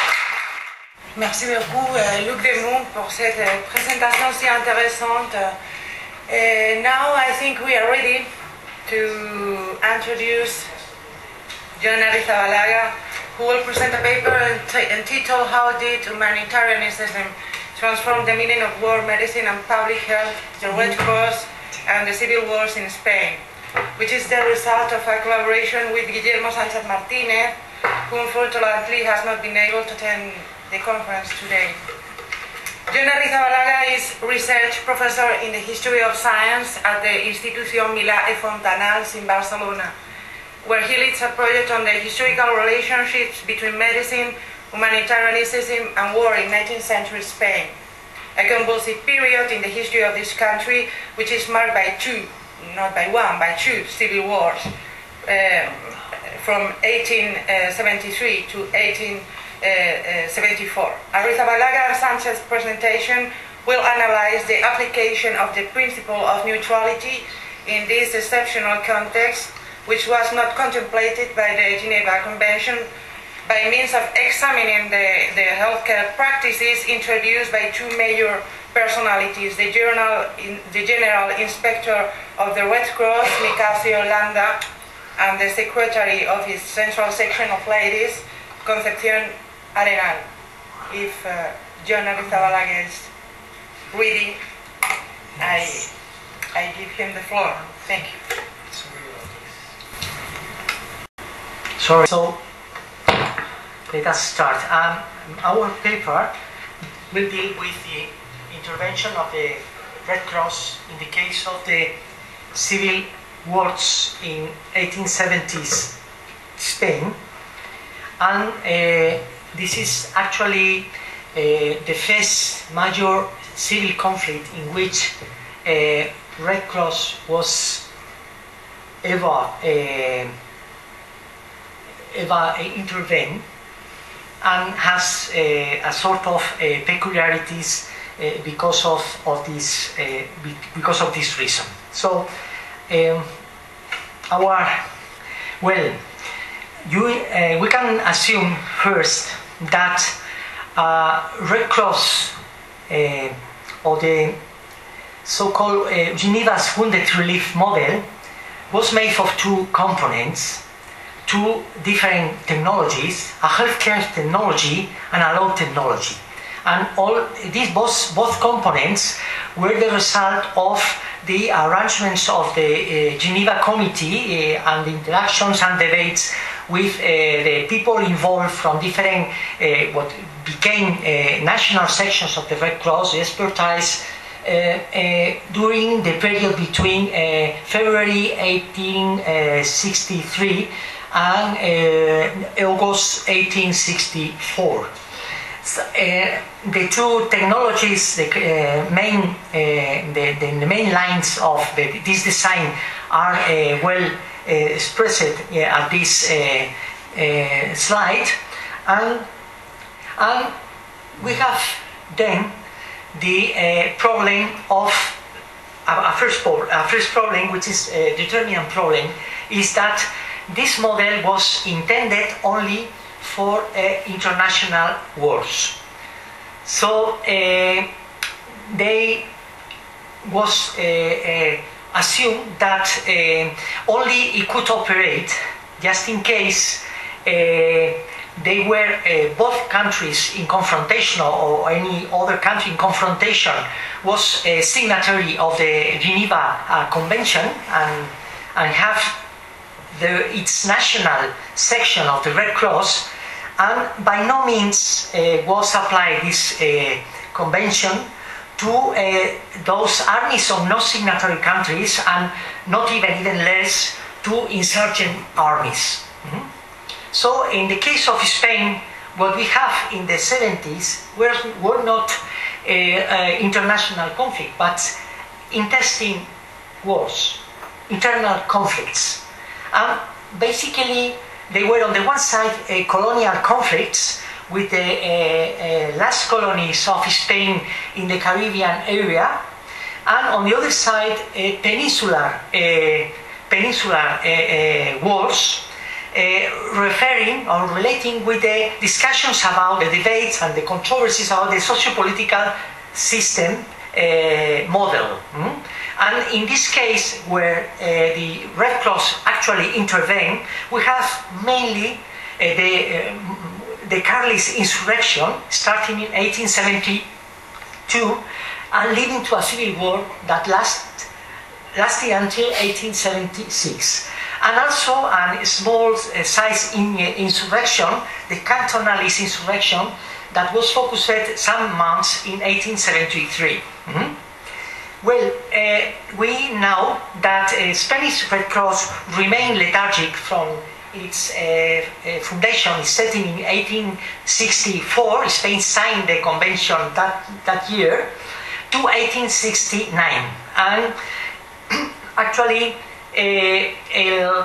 Merci beaucoup, uh, Luc Desmonts, pour cette uh, présentation si intéressante. Uh, now I think we are ready to introduce John Arrizabalaga, who will present a paper entitled How Did Humanitarianism Transform the Meaning of War, Medicine and Public Health, the Red Cross and the Civil Wars in Spain, which is the result of a collaboration with Guillermo Sánchez Martínez, who unfortunately has not been able to attend the conference today. John Arrizabalaga is research professor in the history of science at the Institución Milà i Fontanals in Barcelona, where he leads a project on the historical relationships between medicine, humanitarianism and war in nineteenth century Spain, a convulsive period in the history of this country which is marked by two, not by one, by two civil wars, um, from eighteen seventy-three to eighteen seventy-four. Arrizabalaga and Sanchez's presentation will analyze the application of the principle of neutrality in this exceptional context, which was not contemplated by the Geneva Convention, by means of examining the, the healthcare practices introduced by two major personalities, the General, the General Inspector of the Red Cross, Nicasio Landa, and the Secretary of his Central Section of Ladies, Concepción Arenal. If uh, John Arrizabalaga is ready, I, I give him the floor. Thank you. Sorry. So let us start. Um, our paper will deal with the intervention of the Red Cross in the case of the civil wars in eighteen seventies Spain, and uh, this is actually uh, the first major civil conflict in which uh, Red Cross was ever uh, ever intervened, and has uh, a sort of uh, peculiarities uh, because of, of this uh, because of this reason. So um, our well you uh, we can assume first that uh, Red Cross uh, or the so-called uh, Geneva's Wounded Relief model was made of two components, two different technologies, a healthcare technology and a law technology. And all these both, both components were the result of the arrangements of the uh, Geneva Committee uh, and the interactions and debates with uh, the people involved from different, uh, what became uh, national sections of the Red Cross, the expertise, uh, uh, during the period between uh, February eighteen sixty-three and uh, August eighteen sixty-four. So, uh, the two technologies, the uh, main, uh, the, the, the main lines of the, this design are uh, well uh, expressed uh, at this uh, uh, slide, and, and we have then the uh, problem of a, a, first problem, a first problem, which is a determinant problem, is that this model was intended only for uh, international wars. So uh, they was uh, uh, assumed that uh, only it could operate just in case uh, they were uh, both countries in confrontation, or any other country in confrontation was a signatory of the Geneva uh, Convention and, and have The, its national section of the Red Cross, and by no means uh, was applied this uh, convention to uh, those armies of non-signatory countries, and not even even less to insurgent armies. Mm-hmm. So in the case of Spain, what we have in the seventies were, were not uh, uh, international conflict, but intestine wars, internal conflicts. And basically, they were on the one side uh, colonial conflicts with the uh, uh, last colonies of Spain in the Caribbean area, and on the other side, uh, peninsular, uh, peninsular uh, uh, wars, uh, referring or relating with the discussions about the debates and the controversies about the socio-political system uh, model. Mm? And in this case, where uh, the Red Cross actually intervened, we have mainly uh, the, uh, the Carlist insurrection starting in eighteen seventy-two and leading to a civil war that last, lasted until eighteen seventy-six. And also a small uh, size in, uh, insurrection, the Cantonalist insurrection, that was focused some months in eighteen seventy-three. Mm-hmm. Well, uh, we know that uh, Spanish Red Cross remained lethargic from its uh, uh, foundation, its setting in eighteen sixty-four. Spain signed the convention that, that year, to eighteen sixty-nine. And actually, uh, uh,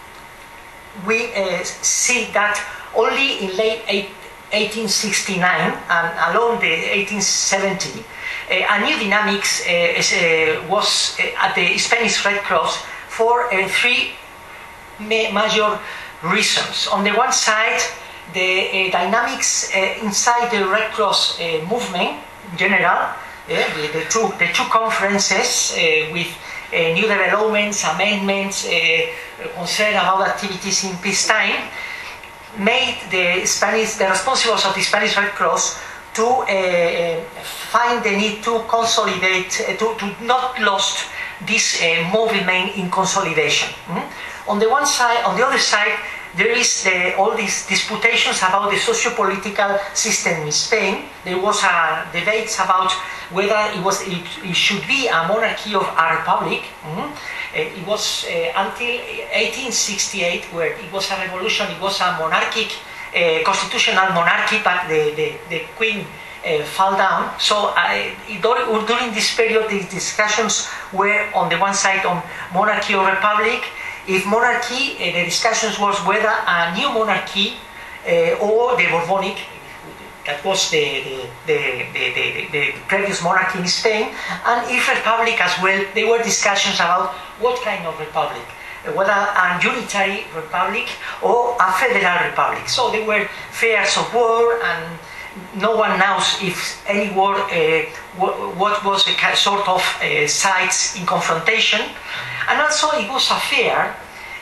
we uh, see that only in late eighteen sixty-nine and along the eighteen seventy, Uh, a new dynamics uh, is, uh, was uh, at the Spanish Red Cross for uh, three ma major reasons. On the one side, the uh, dynamics uh, inside the Red Cross uh, movement in general, uh, the, the, two, the two conferences uh, with uh, new developments, amendments, uh, concern about activities in peacetime, made the Spanish, the responsibles of the Spanish Red Cross to uh, find the need to consolidate, uh, to, to not lost this uh, movement in consolidation. Mm-hmm. On the one side, on the other side, there is uh, all these disputations about the socio-political system in Spain. There was a debates about whether it was it, it should be a monarchy or a republic. Mm-hmm. uh, it was uh, until eighteen sixty-eight where it was a revolution. It was a monarchic, uh, constitutional monarchy, but the the, the queen uh, fell down. So uh, during, during this period, the discussions were on the one side on monarchy or republic. If monarchy, uh, the discussions was whether a new monarchy uh, or the Bourbonic, that was the the, the, the, the, the previous monarchy in Spain, and if republic as well, there were discussions about what kind of republic, whether a unitary republic or a federal republic. So there were fears of war, and no one knows if any war, uh, what was the sort of uh, sides in confrontation. And also it was a fear uh,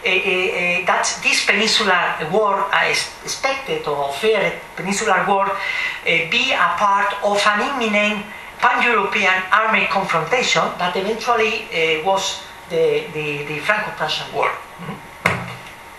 uh, that this peninsular war, I expected or feared peninsular war, uh, be a part of an imminent pan-European armed confrontation that eventually uh, was the, the, the Franco-Prussian War. Mm-hmm.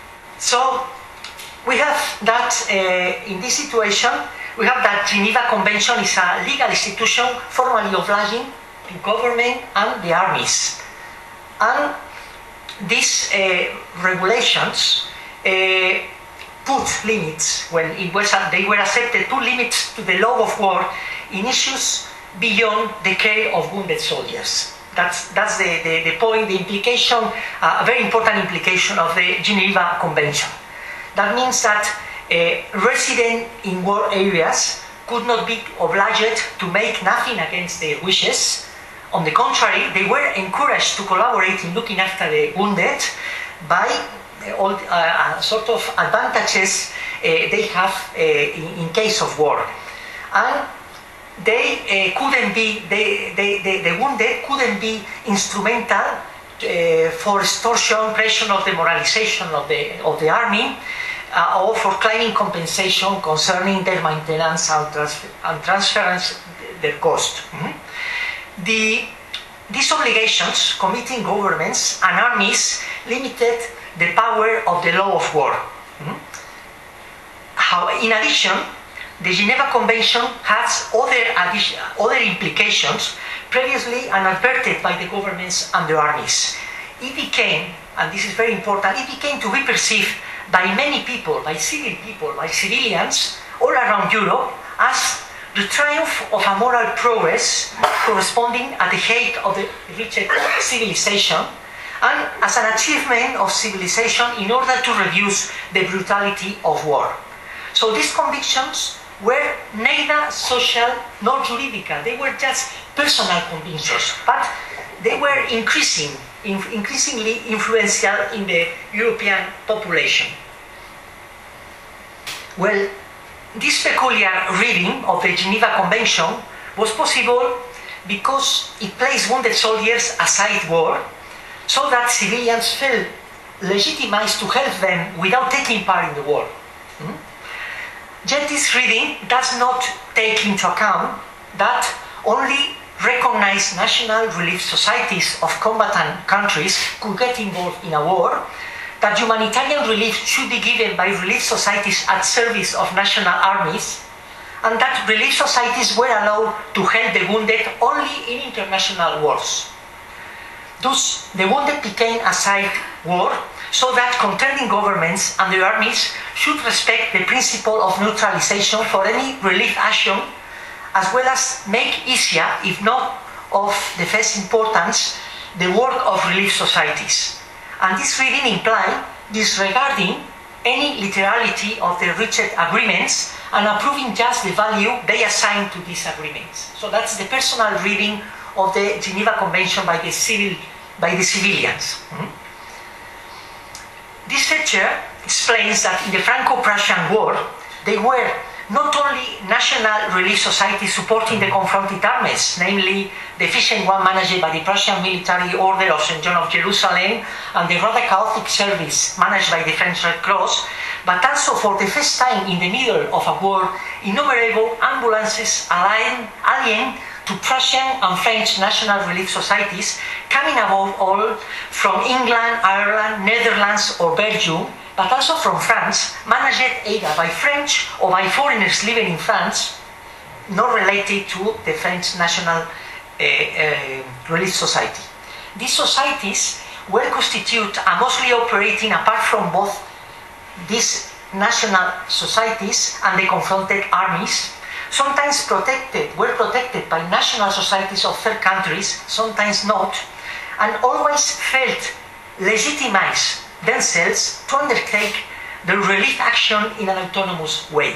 So we have that uh, in this situation, we have that Geneva Convention is a legal institution formally obliging to government and the armies. And these uh, regulations uh, put limits, when it was, uh, they were accepted, put limits to the law of war in issues beyond the care of wounded soldiers. That's, that's the, the, the point, the implication, uh, a very important implication of the Geneva Convention. That means that uh, residents in war areas could not be obliged to make nothing against their wishes. On the contrary, they were encouraged to collaborate in looking after the wounded by all uh, sort of advantages uh, they have uh, in, in case of war. And they uh, couldn't be, they, they, they, the wounded couldn't be instrumental uh, for extortion, pressure of demoralization of the, of the army, uh, or for claiming compensation concerning their maintenance and, transfer, and transference their cost. Mm-hmm. The, these obligations committing governments and armies limited the power of the law of war. Mm-hmm. How, in addition, the Geneva Convention has other, addition, other implications previously unadverted by the governments and the armies. It became, and this is very important, it became to be perceived by many people, by civil people, by civilians all around Europe as the triumph of a moral progress corresponding at the height of the reached civilization, and as an achievement of civilization in order to reduce the brutality of war. So these convictions were neither social nor juridical. They were just personal convictions, but they were increasing, in, increasingly influential in the European population. Well, this peculiar reading of the Geneva Convention was possible because it placed wounded soldiers aside war, so that civilians felt legitimized to help them without taking part in the war. Hmm? Yet this reading does not take into account that only recognized national relief societies of combatant countries could get involved in a war, that humanitarian relief should be given by relief societies at service of national armies, and that relief societies were allowed to help the wounded only in international wars. Thus, the wounded became a side war, so that contending governments and the armies should respect the principle of neutralization for any relief action, as well as make easier, if not of the first importance, the work of relief societies. And this reading implies disregarding any literality of the reached agreements and approving just the value they assign to these agreements. So that's the personal reading of the Geneva Convention by the, civil, by the civilians. Mm-hmm. This feature explains that in the Franco-Prussian War, they were not only national relief societies supporting the confronted armies, namely the efficient one managed by the Prussian Military Order of Saint John of Jerusalem and the Radical Catholic Service managed by the French Red Cross, but also for the first time in the middle of a war, innumerable ambulances alien to Prussian and French national relief societies, coming above all from England, Ireland, Netherlands or Belgium, but also from France, managed either by French or by foreigners living in France, not related to the French National uh, uh, Relief Society. These societies were constituted and mostly operating apart from both these national societies and the confronted armies, sometimes protected, were protected by national societies of third countries, sometimes not, and always felt legitimized themselves to undertake the relief action in an autonomous way.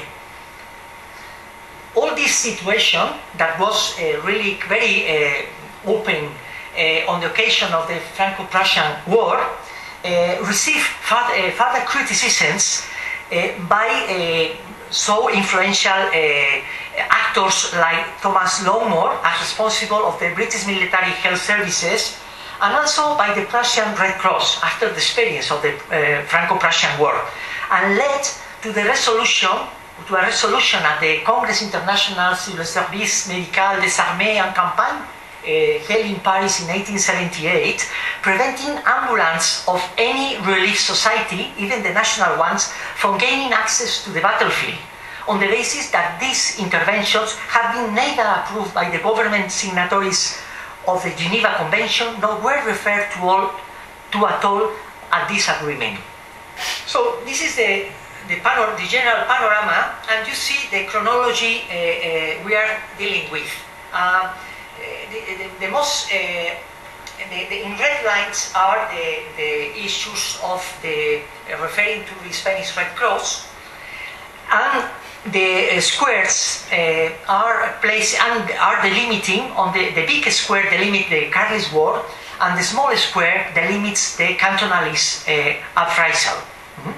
All this situation that was uh, really very uh, open uh, on the occasion of the Franco-Prussian War uh, received further, uh, further criticisms uh, by uh, so influential uh, actors like Thomas Longmore, as responsible of the British military health services, and also by the Prussian Red Cross after the experience of the uh, Franco-Prussian War, and led to the resolution, to a resolution at the Congrès International sur le Service Médical des Armées en Campagne, uh, held in Paris in eighteen seventy-eight, preventing ambulance of any relief society, even the national ones, from gaining access to the battlefield, on the basis that these interventions have been neither approved by the government signatories of the Geneva Convention, nor were referred to, all, to at all at this agreement. So this is the, the, panor the general panorama, and you see the chronology uh, uh, we are dealing with. Uh, the, the, the most, uh, the, the, in red lines are the, the issues of the, uh, referring to the Spanish Red Cross, and the uh, squares uh, are placed and are delimiting on the, the big square delimit the Carlist War, and the small square delimits the Cantonalist uh, uprisal. Mm-hmm.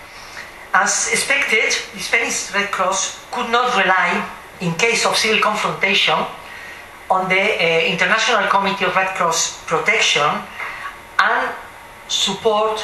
As expected, the Spanish Red Cross could not rely, in case of civil confrontation, on the uh, International Committee of Red Cross Protection and support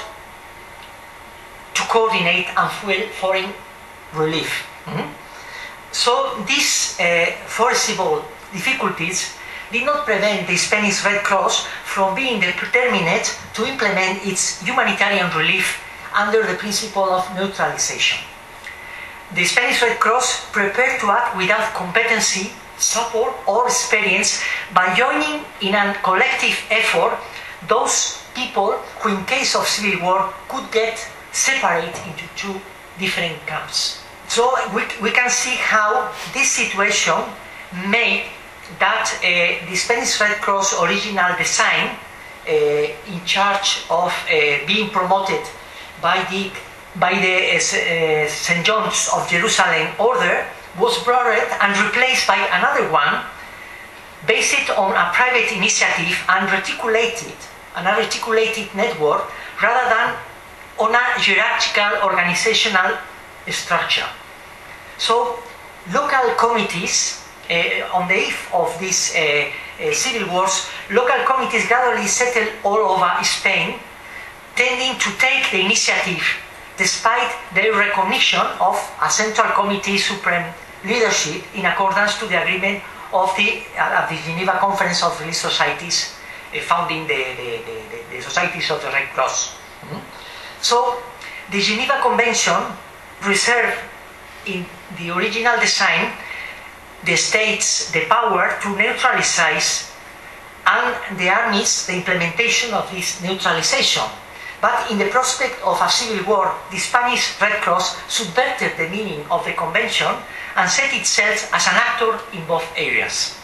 to coordinate and fuel foreign relief. Mm-hmm. So these uh, foreseeable difficulties did not prevent the Spanish Red Cross from being determined to implement its humanitarian relief under the principle of neutralization. The Spanish Red Cross prepared to act without competency, support or experience by joining in a collective effort those people who in case of civil war could get separated into two different camps. So we, we can see how this situation made that uh, the Spanish Red Cross original design uh, in charge of uh, being promoted by the, by the uh, Saint John's of Jerusalem order was borrowed and replaced by another one based on a private initiative and reticulated, an articulated network rather than on a hierarchical organizational structure. So local committees, uh, on the eve of these uh, uh, civil wars, local committees gradually settled all over Spain, tending to take the initiative despite their recognition of a central committee supreme leadership in accordance to the agreement of the, uh, the Geneva Conference of Relief Societies, uh, founding the, the, the, the Societies of the Red Cross. Mm-hmm. So the Geneva Convention reserved in the original design the states the power to neutralize and the armies the implementation of this neutralization. But in the prospect of a civil war, the Spanish Red Cross subverted the meaning of the convention and set itself as an actor in both areas.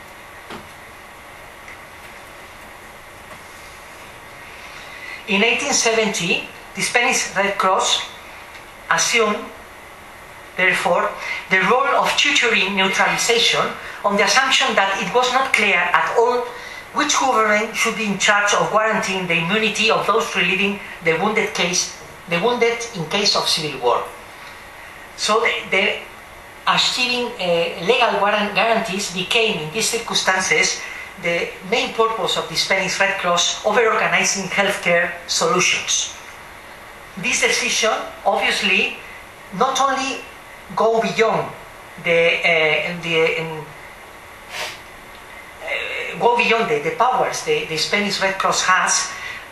In eighteen seventy, the Spanish Red Cross assumed, therefore, the role of tutoring neutralization on the assumption that it was not clear at all which government should be in charge of guaranteeing the immunity of those relieving the wounded case, the wounded in case of civil war. So the, the achieving uh, legal guarantees became, in these circumstances, the main purpose of the Spanish Red Cross over organizing healthcare solutions. This decision, obviously, not only go beyond the, uh, the um, uh, go beyond the, the powers the, the Spanish Red Cross has,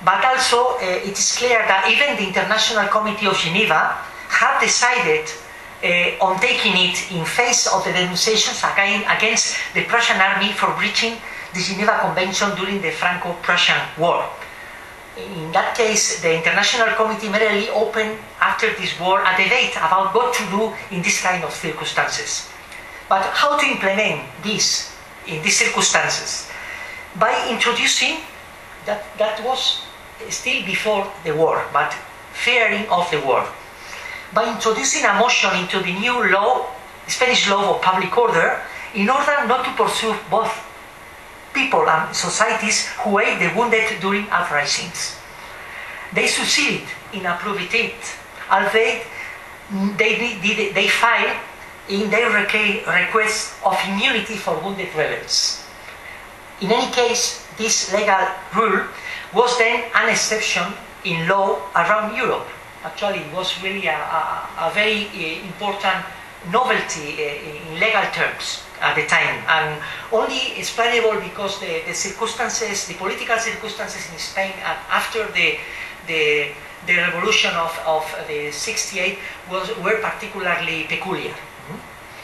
but also uh, it is clear that even the International Committee of Geneva had decided uh, on taking it in face of the denunciations again against the Prussian army for breaching the Geneva Convention during the Franco-Prussian War. In that case, the International Committee merely opened after this war a debate about what to do in this kind of circumstances. But how to implement this in these circumstances? By introducing, that, that was still before the war, but fearing of the war, by introducing a motion into the new law, Spanish law of public order, in order not to pursue both people and societies who aid the wounded during uprisings. They succeeded in approving it, albeit they, they, they filed in their request of immunity for wounded rebels. In any case, this legal rule was then an exception in law around Europe. Actually, it was really a, a, a very uh, important novelty uh, in legal terms at the time, and only explainable because the, the circumstances, the political circumstances in Spain after the the, the revolution of, of the sixty-eight was, were particularly peculiar. Mm-hmm.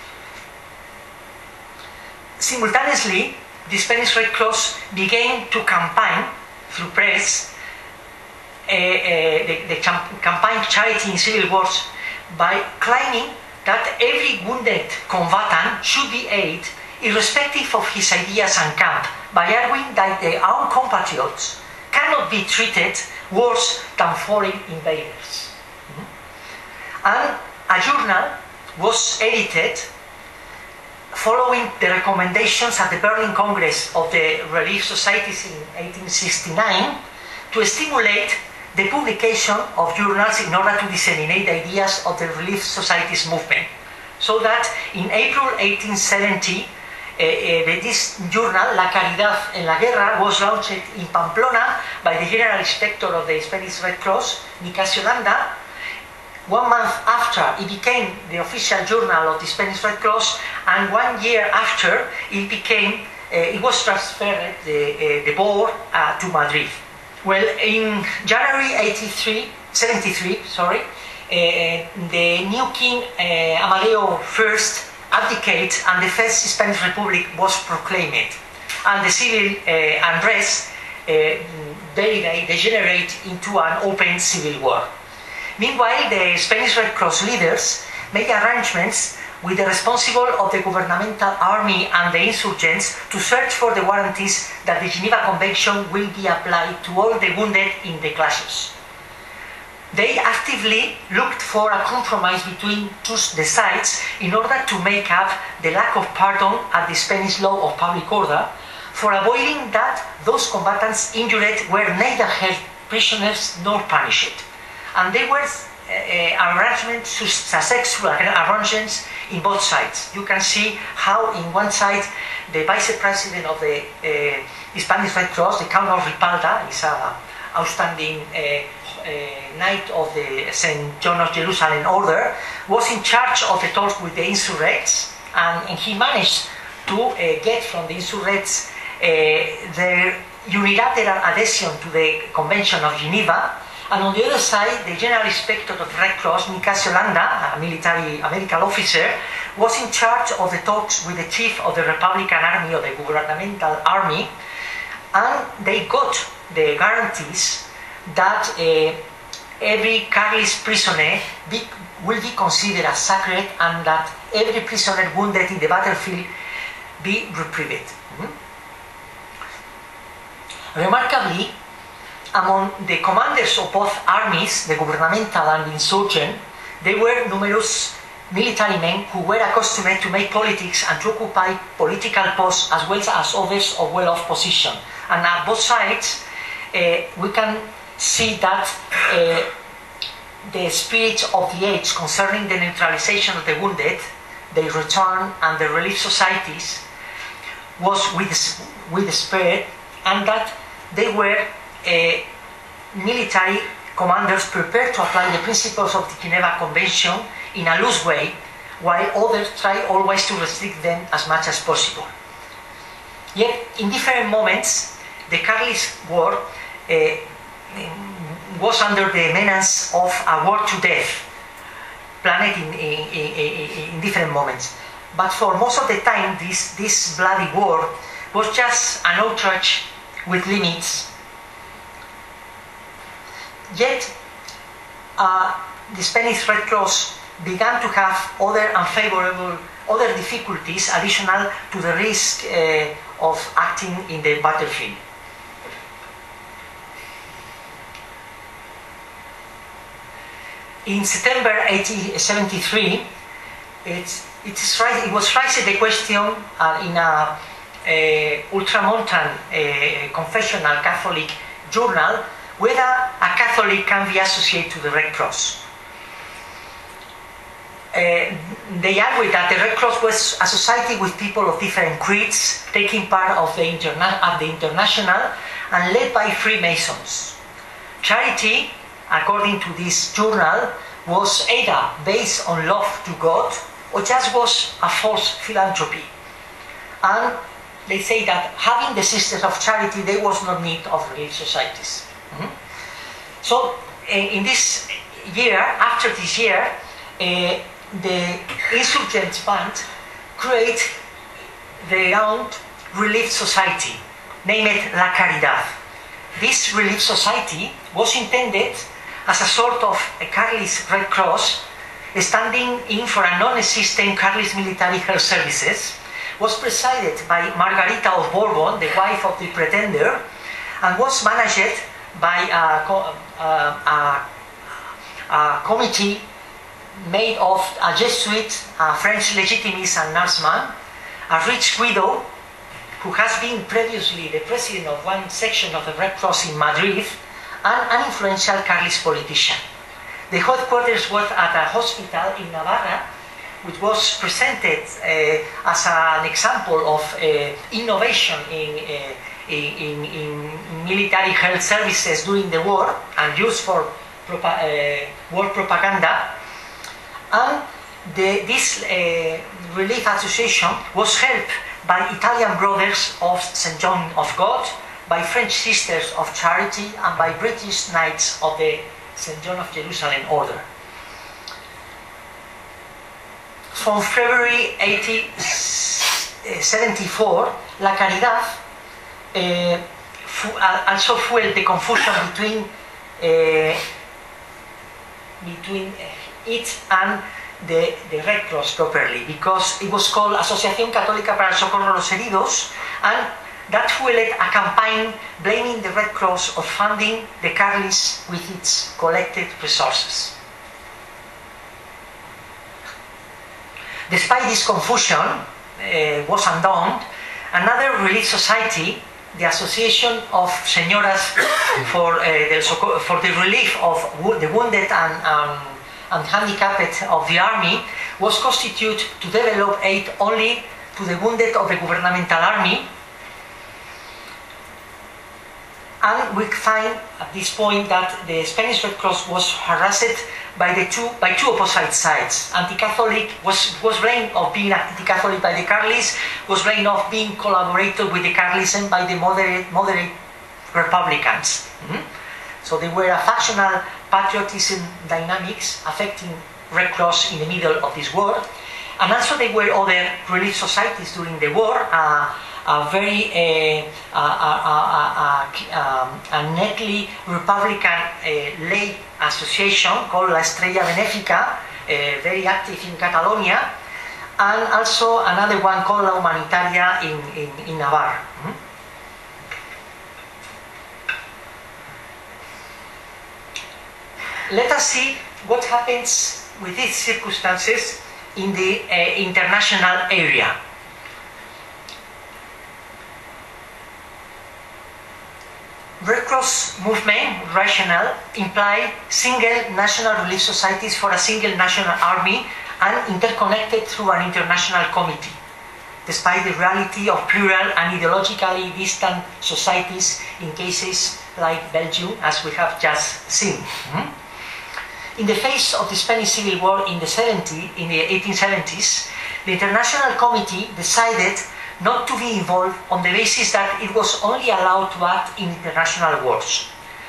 Simultaneously, the Spanish Red Cross began to campaign through press uh, uh, the, the campaign Charity in Civil Wars by claiming that every wounded combatant should be aided irrespective of his ideas and camp, by arguing that their own compatriots cannot be treated worse than foreign invaders. Mm-hmm. And a journal was edited following the recommendations at the Berlin Congress of the Relief Societies in eighteen sixty-nine to stimulate the publication of journals in order to disseminate the ideas of the Relief Societies movement. So that in April eighteen seventy, uh, uh, this journal, La Caridad en la Guerra, was launched in Pamplona by the General Inspector of the Spanish Red Cross, Nicasio Landa. One month after, it became the official journal of the Spanish Red Cross, and one year after, it became, uh, it was transferred, the, uh, the board, uh, to Madrid. Well, in January eighty-three, seventy-three, sorry, uh, the new king, uh, Amadeo the First, abdicated, and the First Spanish Republic was proclaimed. And the civil uh, unrest uh, very degenerated into an open civil war. Meanwhile, the Spanish Red Cross leaders made arrangements with the responsible of the governmental army and the insurgents to search for the guarantees that the Geneva Convention will be applied to all the wounded in the clashes. They actively looked for a compromise between two the sides in order to make up the lack of pardon at the Spanish law of public order, for avoiding that those combatants injured were neither held prisoners nor punished. And there were uh, arrangements, successful arrangements in both sides. You can see how in one side the vice president of the uh, Spanish Red Cross, the Count of Ripalda, is an outstanding uh, uh, knight of the Saint John of Jerusalem order, was in charge of the talks with the insurrects, and, and he managed to uh, get from the insurrects uh, their unilateral adhesion to the Convention of Geneva. And on the other side, the General Inspector of the Red Cross, Nicasio Landa, a military, a medical officer, was in charge of the talks with the chief of the Republican Army, or the governmental army, and they got the guarantees that uh, every Carlist prisoner be, will be considered as sacred, and that every prisoner wounded in the battlefield be reprieved. Mm-hmm. Remarkably, among the commanders of both armies, the governmental and the insurgent, there were numerous military men who were accustomed to make politics and to occupy political posts as well as others of well-off position. And at both sides, uh, we can see that uh, the spirit of the age concerning the neutralization of the wounded, their return, and the relief societies was widespread, and that they were Uh, military commanders prepared to apply the principles of the Geneva Convention in a loose way, while others try always to restrict them as much as possible. Yet, in different moments, the Carlist War uh, was under the menace of a war to death, planned in, in, in, in different moments. But for most of the time, this, this bloody war was just an outrage with limits. Yet, uh, the Spanish Red Cross began to have other unfavorable, other difficulties additional to the risk uh, of acting in the battlefield. In September eighteen seventy-three, it's, it's, it was raised the question uh, in a uh, ultramontane uh, confessional Catholic journal whether a Catholic can be associated to the Red Cross. Uh, they argued that the Red Cross was a society with people of different creeds taking part of the, interna of the international and led by Freemasons. Charity, according to this journal, was either based on love to God or just was a false philanthropy. And they say that having the Sisters of Charity, there was no need of religious societies. Mm-hmm. So, uh, in this year, after this year, uh, the insurgent band created their own relief society, named La Caridad. This relief society was intended as a sort of a Carlist Red Cross, standing in for a non-existent Carlist military health services, was presided by Margarita of Bourbon, the wife of the Pretender, and was managed by a, a, a, a committee made of a Jesuit, a French legitimist and nurseman, a rich widow who has been previously the president of one section of the Red Cross in Madrid, and an influential Carlist politician. The headquarters was at a hospital in Navarra, which was presented uh, as an example of uh, innovation in, uh, in, in military health services during the war and used for propa uh, war propaganda. And the, this uh, relief association was helped by Italian Brothers of Saint John of God, by French Sisters of Charity, and by British Knights of the Saint John of Jerusalem Order. From February eighteen seventy-four, La Caridad uh, fu also fueled the confusion between, uh, between it and the, the Red Cross properly, because it was called Asociación Católica para el Socorro a los Heridos, and that fueled a campaign blaming the Red Cross of funding the Carlists with its collected resources. Despite this confusion uh, was undone, another relief society, the Association of Señoras for, uh, the, for the Relief of the Wounded and, um, and Handicapped of the Army, was constituted to develop aid only to the wounded of the governmental army. And we find at this point that the Spanish Red Cross was harassed by the two by two opposite sides. Anti-Catholic was was blamed of being anti-Catholic by the Carlists, was blamed of being collaborator with the Carlists and by the moderate moderate Republicans. Mm-hmm. So they were a factional patriotism dynamics affecting Red Cross in the middle of this war, and also there were other relief societies during the war. Uh, A very uh, uh, uh, uh, um, a netly Republican uh, lay association called La Estrella Benéfica, uh, very active in Catalonia, and also another one called La Humanitaria in, in, in Navarre. Mm-hmm. Let us see what happens with these circumstances in the uh, international area. Red Cross movement rationale implied single national relief societies for a single national army and interconnected through an international committee, despite the reality of plural and ideologically distant societies in cases like Belgium, as we have just seen. Mm-hmm. In the face of the Spanish Civil War in the, seventies, in the eighteen seventies, the International Committee decided not to be involved on the basis that it was only allowed to act in international wars.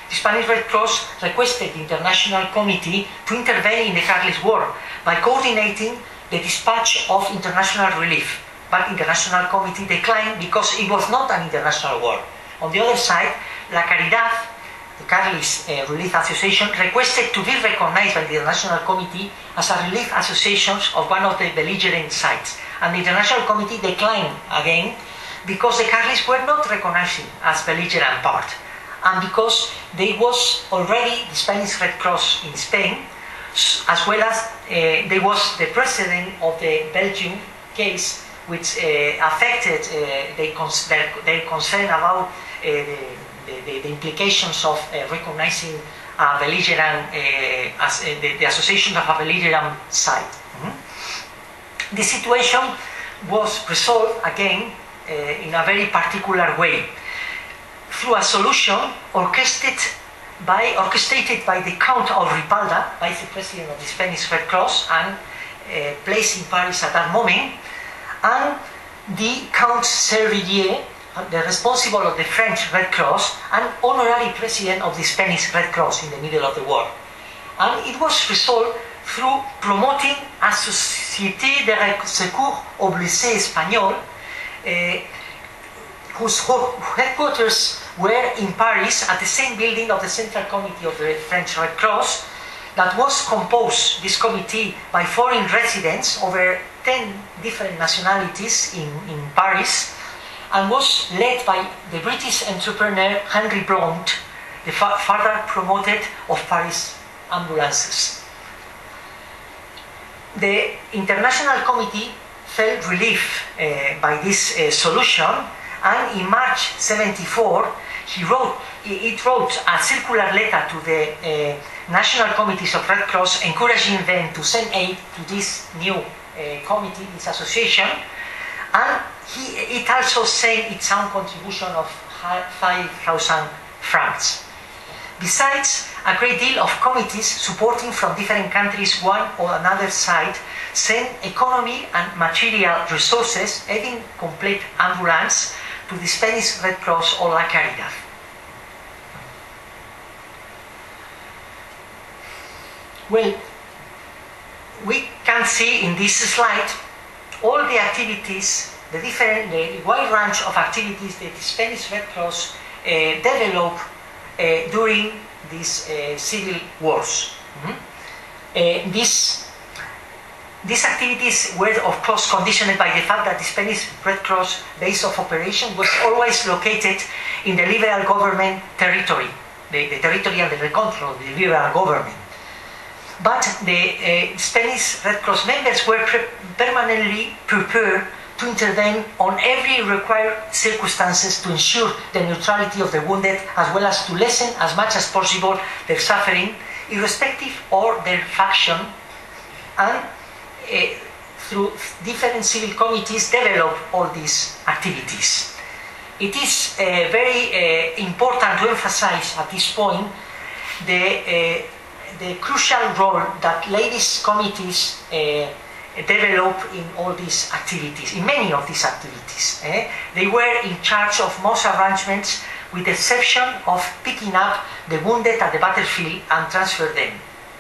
the Spanish Red Cross requested the International Committee to intervene in the Carlist War by coordinating the dispatch of international relief. But the International Committee declined because it was not an international war. On the other side, La Caridad, the Carlist uh, Relief Association, requested to be recognized by the International Committee as a relief association of one of the belligerent sides. And the International Committee declined again because the Carlists were not recognized as belligerent part, and because there was already the Spanish Red Cross in Spain, as well as uh, there was the precedent of the Belgium case, which uh, affected uh, their, cons their, their concern about uh, the, the, the implications of uh, recognizing a belligerent, uh, as, uh, the, the association of a belligerent side. Mm-hmm. The situation was resolved again uh, in a very particular way, through a solution orchestrated by, orchestrated by the Count of Ripalda, Vice President of the Spanish Red Cross, and uh, placed in Paris at that moment, and the Count Servilliers, the responsible of the French Red Cross, and honorary President of the Spanish Red Cross in the middle of the war. And it was resolved through promoting a Société de Secours aux Blessés Espagnols, uh, whose headquarters were in Paris at the same building of the Central Committee of the French Red Cross, that was composed, this committee, by foreign residents over ten different nationalities in, in Paris, and was led by the British entrepreneur Henry Blount, the fa father promoted of Paris ambulances. The International Committee felt relief uh, by this uh, solution, and in March seventy-four he wrote, it wrote a circular letter to the uh, National Committees of Red Cross, encouraging them to send aid to this new uh, committee, this association, and he, it also sent its own contribution of five thousand francs. Besides, a great deal of committees supporting from different countries one or another side sent economy and material resources, adding complete ambulance to the Spanish Red Cross or La Caridad. Well, we can see in this slide all the activities, the different, the wide range of activities that the Spanish Red Cross uh, developed uh, during these uh, civil wars. Mm-hmm. uh, this, these activities were, of course, conditioned by the fact that the Spanish Red Cross base of operation was always located in the liberal government territory, the, the territory under the control of the liberal government. But the uh, Spanish Red Cross members were pre permanently prepared to intervene on every required circumstances to ensure the neutrality of the wounded, as well as to lessen as much as possible their suffering, irrespective of their faction, and uh, through different civil committees develop all these activities. It is uh, very uh, important to emphasize at this point the uh, the crucial role that ladies' committees uh, develop in all these activities, in many of these activities. Eh? They were in charge of most arrangements, with the exception of picking up the wounded at the battlefield and transfer them.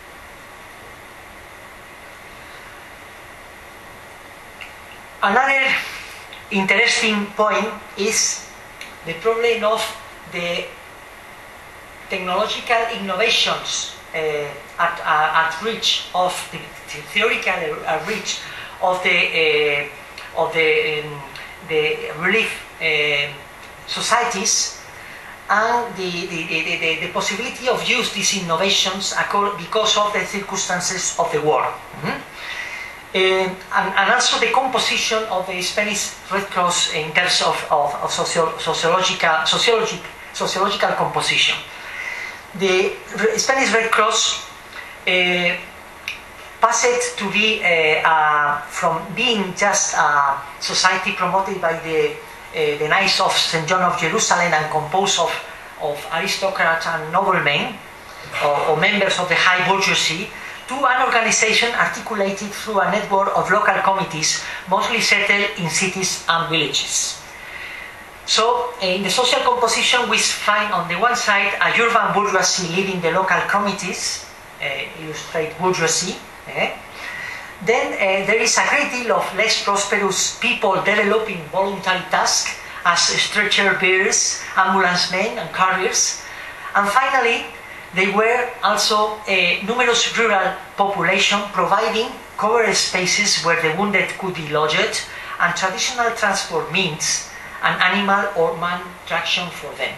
Another interesting point is the problem of the technological innovations uh, at, uh, at reach of the, the theoretical uh, reach of the uh, of the um, the relief uh, societies, and the the, the, the the possibility of use these innovations because of the circumstances of the war. Mm-hmm. Uh, and, and also the composition of the Spanish Red Cross in terms of, of, of socio sociological, sociologic, sociological composition. The Spanish Red Cross uh, passed to be, uh, uh, from being just a society promoted by the, uh, the Knights of Saint John of Jerusalem and composed of, of aristocrats and noblemen, or, or members of the high bourgeoisie, to an organization articulated through a network of local committees, mostly settled in cities and villages. So uh, in the social composition we find on the one side a urban bourgeoisie leading the local committees, uh, illustrate bourgeoisie. Eh? Then uh, there is a great deal of less prosperous people developing voluntary tasks as stretcher bearers, ambulance men and carriers. And finally, there were also a numerous rural population providing covered spaces where the wounded could be lodged and traditional transport means and animal or man traction for them.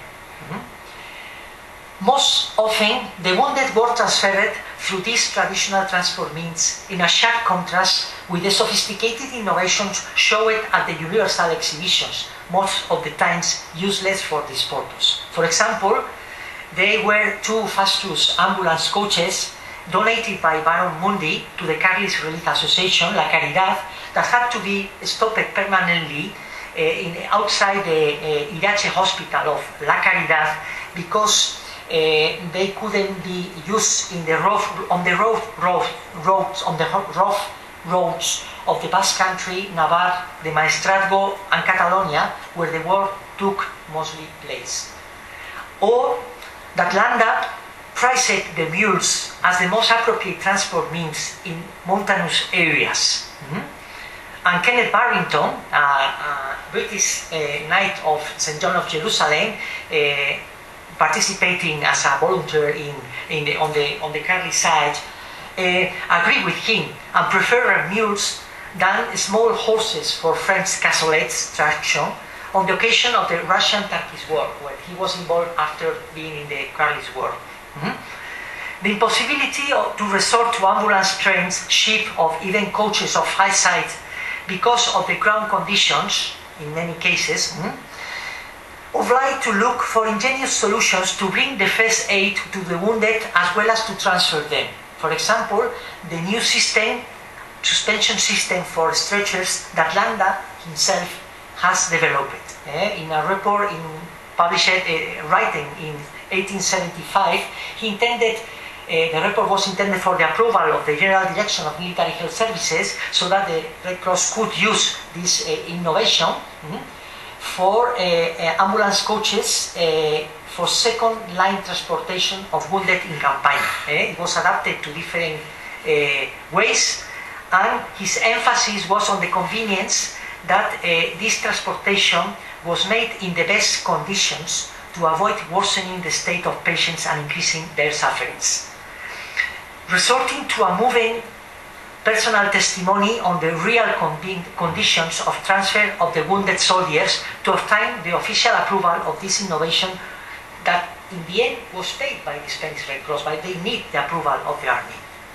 Mm-hmm. Most often, the wounded were transferred through these traditional transport means in a sharp contrast with the sophisticated innovations shown at the universal exhibitions, most of the times useless for this purpose. For example, there were two Fastus ambulance coaches donated by Baron Mundi to the Carlist Relief Association, La Caridad, that had to be stopped permanently uh, in, outside the uh, Irache hospital of La Caridad because uh, they couldn't be used in the rough, on the rough road, roads on the rough roads of the Basque Country, Navarre, the Maestrazgo, and Catalonia, where the war took mostly place. Or that Landa prized the mules as the most appropriate transport means in mountainous areas. Mm-hmm. And Kenneth Barrington, uh, a British uh, Knight of Saint John of Jerusalem, uh, participating as a volunteer in, in the, on the on the Carlist side, uh, agreed with him and preferred mules than small horses for French cassolets traction on the occasion of the Russian-Turkish War, where he was involved after being in the Carlist War. Mm-hmm. The impossibility of, to resort to ambulance trains, sheep, or even coaches of high side because of the ground conditions, in many cases, mm-hmm, obliged to look for ingenious solutions to bring the first aid to the wounded as well as to transfer them. For example, the new system, suspension system for stretchers that Landa himself has developed. Eh? In a report in, published uh, writing in eighteen seventy-five, he intended, uh, the report was intended for the approval of the General Direction of Military Health Services so that the Red Cross could use this uh, innovation mm, for uh, uh, ambulance coaches uh, for second line transportation of wounded in Campaign. Eh? It was adapted to different uh, ways, and his emphasis was on the convenience that uh, this transportation was made in the best conditions to avoid worsening the state of patients and increasing their sufferings. Resorting to a moving personal testimony on the real condi conditions of transfer of the wounded soldiers to obtain the official approval of this innovation that in the end was paid by the Spanish Red Cross, but they need the approval of the army.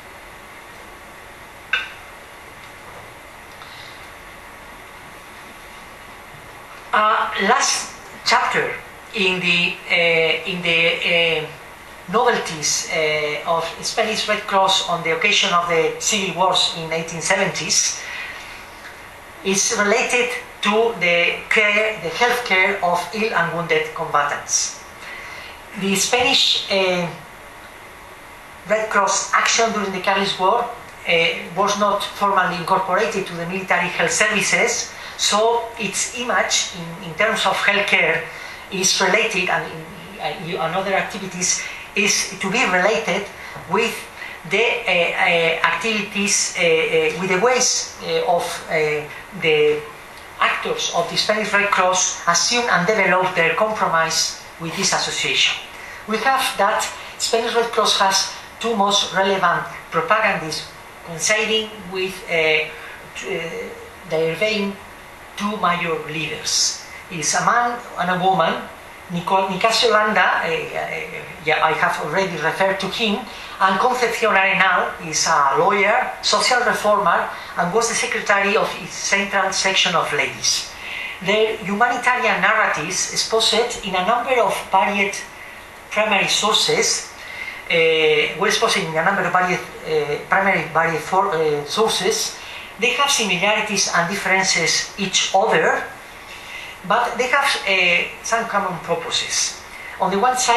Uh, last chapter in the uh, in the uh, novelties uh, of Spanish Red Cross on the occasion of the civil wars in eighteen seventies is related to the care, the health care of ill and wounded combatants. The Spanish uh, Red Cross action during the Carlist War uh, was not formally incorporated to the military health services. So its image in, in terms of healthcare is related, and in, uh, other activities is to be related with the uh, uh, activities, uh, uh, with the ways uh, of uh, the actors of the Spanish Red Cross assume and develop their compromise with this association. We have that Spanish Red Cross has two most relevant propagandists coinciding with uh, uh, their vein two major leaders. It's a man and a woman. Nicasio Landa, uh, uh, yeah, I have already referred to him, and Concepción Arenal is a lawyer, social reformer, and was the secretary of its central section of ladies. Their humanitarian narratives exposed in a number of varied primary sources, uh, were exposed in a number of varied, uh, primary varied for, uh, sources. They have similarities and differences each other, but they have uh, some common purposes. On the one side,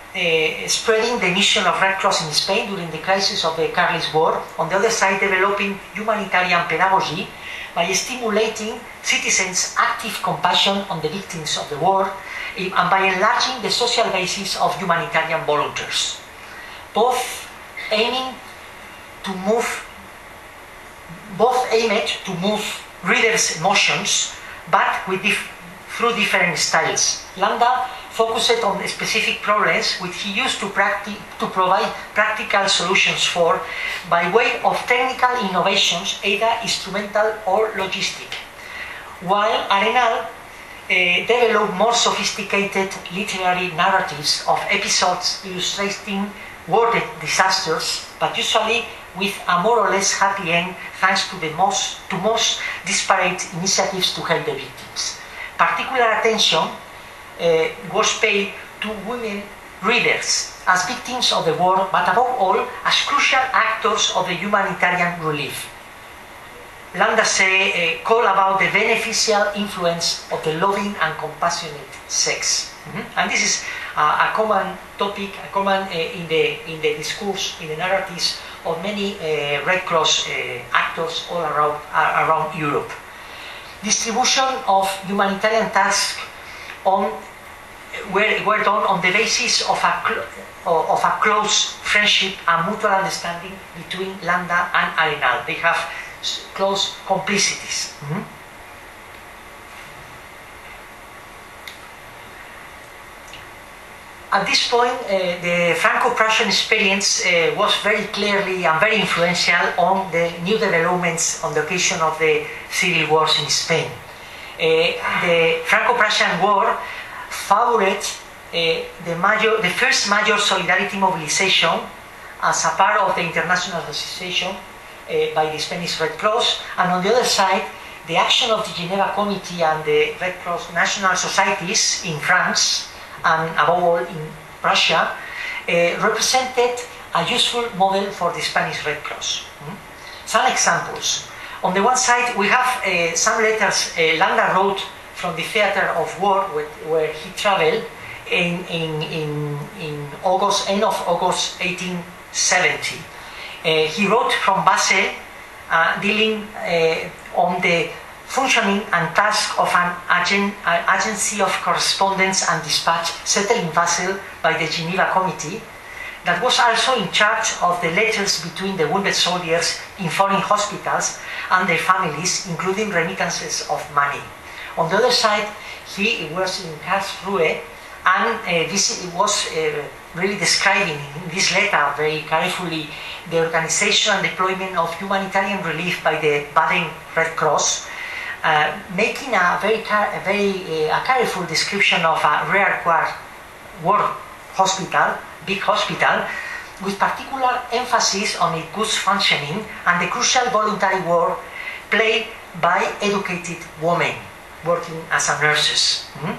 uh, spreading the mission of Red Cross in Spain during the crisis of the Carlist War. On the other side, developing humanitarian pedagogy by stimulating citizens' active compassion on the victims of the war and by enlarging the social basis of humanitarian volunteers, both aiming to move, both aimed to move readers' emotions, but with dif through different styles. Landa focused on specific problems which he used to, to provide practical solutions for by way of technical innovations, either instrumental or logistic, while Arenal Uh, developed more sophisticated literary narratives of episodes illustrating war disasters, but usually with a more or less happy end, thanks to the most to most disparate initiatives to help the victims. Particular attention uh, was paid to women readers as victims of the war, but above all as crucial actors of the humanitarian relief. Landa say, uh, call about the beneficial influence of the loving and compassionate sex. Mm-hmm. And this is uh, a common topic, a common uh, in, the, in the discourse, in the narratives of many uh, Red Cross uh, actors all around, uh, around Europe. Distribution of humanitarian tasks on, were, were done on the basis of a, of a close friendship and mutual understanding between Landa and Arenal. They have close complicities. Mm-hmm. At this point, uh, the Franco-Prussian experience uh, was very clearly and very influential on the new developments on the occasion of the civil wars in Spain. Uh, the Franco-Prussian War favored uh, the, major, the first major solidarity mobilization as a part of the international association Uh, by the Spanish Red Cross, and on the other side, the action of the Geneva Committee and the Red Cross national societies in France and above all in Prussia uh, represented a useful model for the Spanish Red Cross. Mm? Some examples. On the one side, we have uh, some letters uh, Landa wrote from the theater of war where, where he traveled in, in, in, in August, end of August eighteen seventy. Uh, he wrote from Basel, uh, dealing uh, on the functioning and task of an agent, uh, agency of correspondence and dispatch settled in Basel by the Geneva Committee, that was also in charge of the letters between the wounded soldiers in foreign hospitals and their families, including remittances of money. On the other side, he was in Karlsruhe, and uh, this was uh, really describing in this letter very carefully the organization and deployment of humanitarian relief by the Baden Red Cross, uh, making a very, a very uh, a careful description of a rear guard war hospital, big hospital, with particular emphasis on its good functioning and the crucial voluntary work played by educated women working as nurses. Mm-hmm.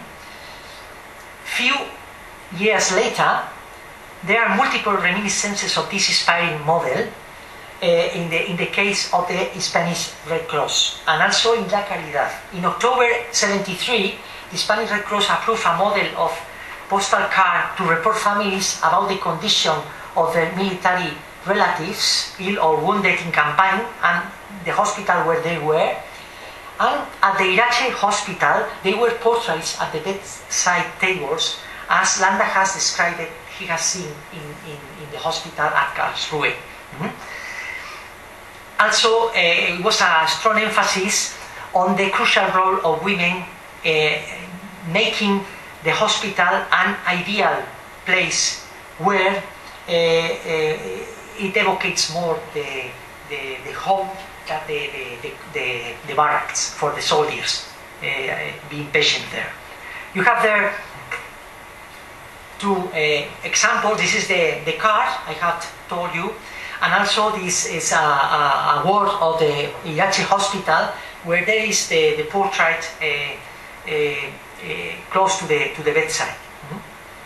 Few years later, there are multiple reminiscences of this inspiring model uh, in, the, in the case of the Spanish Red Cross, and also in La Caridad. In October seventy-three, the Spanish Red Cross approved a model of postal card to report families about the condition of their military relatives, ill or wounded in campaign, and the hospital where they were. And at the Irache hospital, they were portraits at the bedside tables, as Landa has described it, he has seen in, in, in the hospital at Karlsruhe. Mm-hmm. Also, uh, it was a strong emphasis on the crucial role of women uh, making the hospital an ideal place where uh, uh, it evocates more the, the, the home that the, the, the, the barracks for the soldiers uh, being patient there. You have there two uh, examples. This is the, the card I have told you, and also this is a, a, a word of the Irache hospital where there is the, the portrait uh, uh, uh, close to the, to the bedside. Mm-hmm.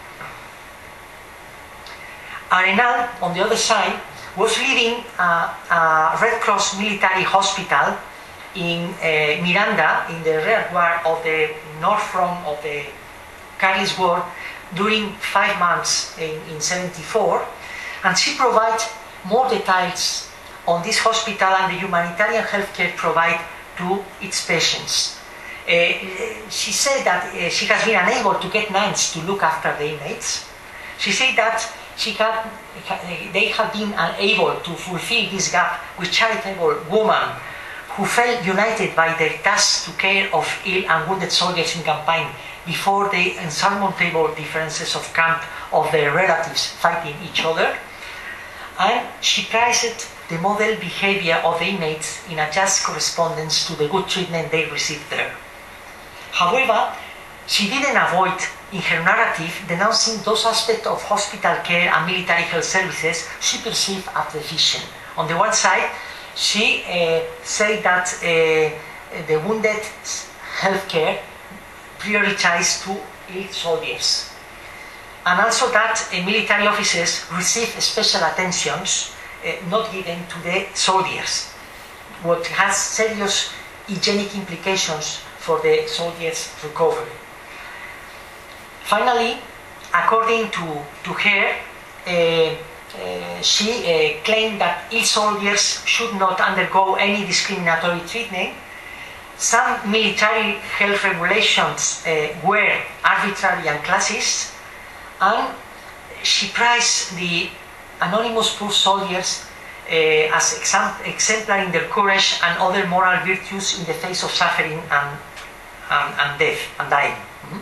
Arenal, on the other side, was leading a, a Red Cross military hospital in uh, Miranda, in the rear guard of the north front of the Carlist War, during five months in, in seventy-four, and she provides more details on this hospital and the humanitarian healthcare provided to its patients. Uh, she said that uh, she has been unable to get nuns to look after the inmates. She said that she had, they have been unable to fulfill this gap with charitable women who felt united by their task to care of ill and wounded soldiers in campaign before the insurmountable differences of camp of their relatives fighting each other. And she prized the model behavior of the inmates in a just correspondence to the good treatment they received there. However, she didn't avoid, in her narrative, denouncing those aspects of hospital care and military health services she perceived as deficient. On the one side, she uh, said that uh, the wounded healthcare prioritized to ill soldiers, and also that uh, military officers receive special attentions uh, not given to the soldiers, what has serious hygienic implications for the soldiers' recovery. Finally, according to, to her, uh, uh, she uh, claimed that ill soldiers should not undergo any discriminatory treatment. Some military health regulations uh, were arbitrary and classist, and she prized the anonymous poor soldiers uh, as exam- exemplary in their courage and other moral virtues in the face of suffering and, and, and death and dying. Mm-hmm.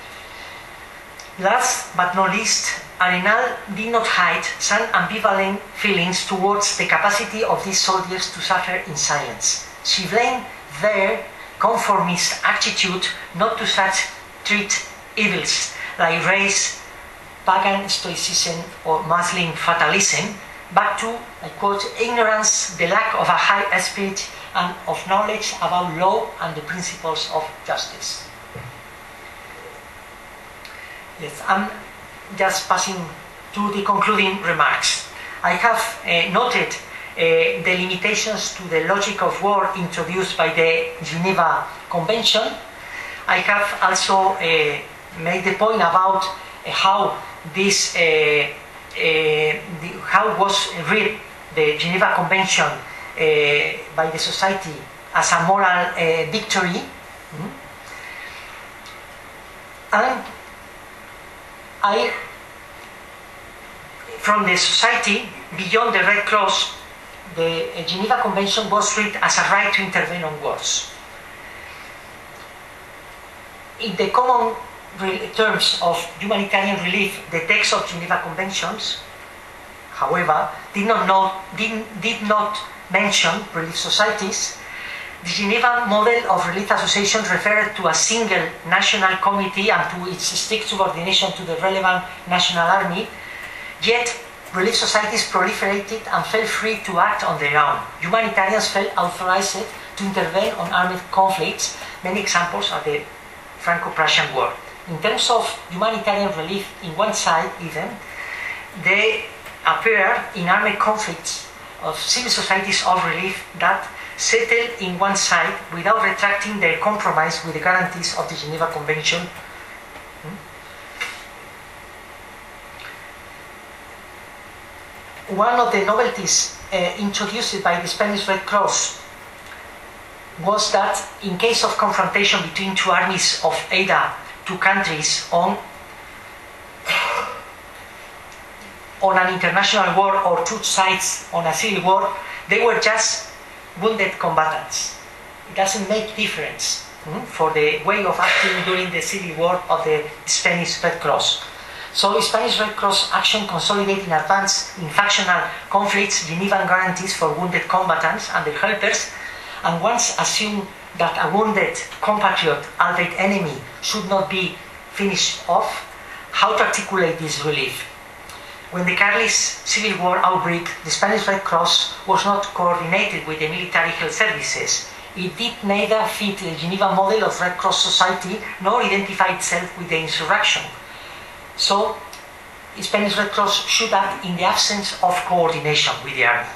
Last but not least, Arenal did not hide some ambivalent feelings towards the capacity of these soldiers to suffer in silence. She blamed their conformist attitude not to such treat evils like race, pagan stoicism or Muslim fatalism, but to, I quote, ignorance, the lack of a high spirit and of knowledge about law and the principles of justice. Yes, I'm just passing to the concluding remarks. I have uh, noted uh, the limitations to the logic of war introduced by the Geneva Convention. I have also uh, made the point about uh, how this, uh, uh, the, how was read the Geneva Convention uh, by the society as a moral uh, victory, mm-hmm. and I, from the society, beyond the Red Cross, the Geneva Convention was read as a right to intervene on wars. In the common terms of humanitarian relief, the text of Geneva Conventions, however, did not, know, did, did not mention relief societies. The Geneva model of relief association referred to a single national committee and to its strict subordination to the relevant national army, yet relief societies proliferated and felt free to act on their own. Humanitarians felt authorized to intervene on armed conflicts. Many examples are the Franco-Prussian War. In terms of humanitarian relief, in one side even, they appear in armed conflicts of civil societies of relief that settled in one side without retracting their compromise with the guarantees of the Geneva Convention. One of the novelties uh, introduced by the Spanish Red Cross was that in case of confrontation between two armies of either two countries on, on an international war or two sides on a civil war, they were just wounded combatants. It doesn't make difference mm, for the way of acting during the civil war of the Spanish Red Cross. So the Spanish Red Cross action consolidated in advance in factional conflicts Genevan guarantees for wounded combatants and their helpers, and once assumed that a wounded compatriot, albeit enemy, should not be finished off, how to articulate this relief? When the Carlist Civil War outbreak, the Spanish Red Cross was not coordinated with the military health services. It did neither fit the Geneva model of Red Cross society nor identify itself with the insurrection. So, the Spanish Red Cross should act in the absence of coordination with the army.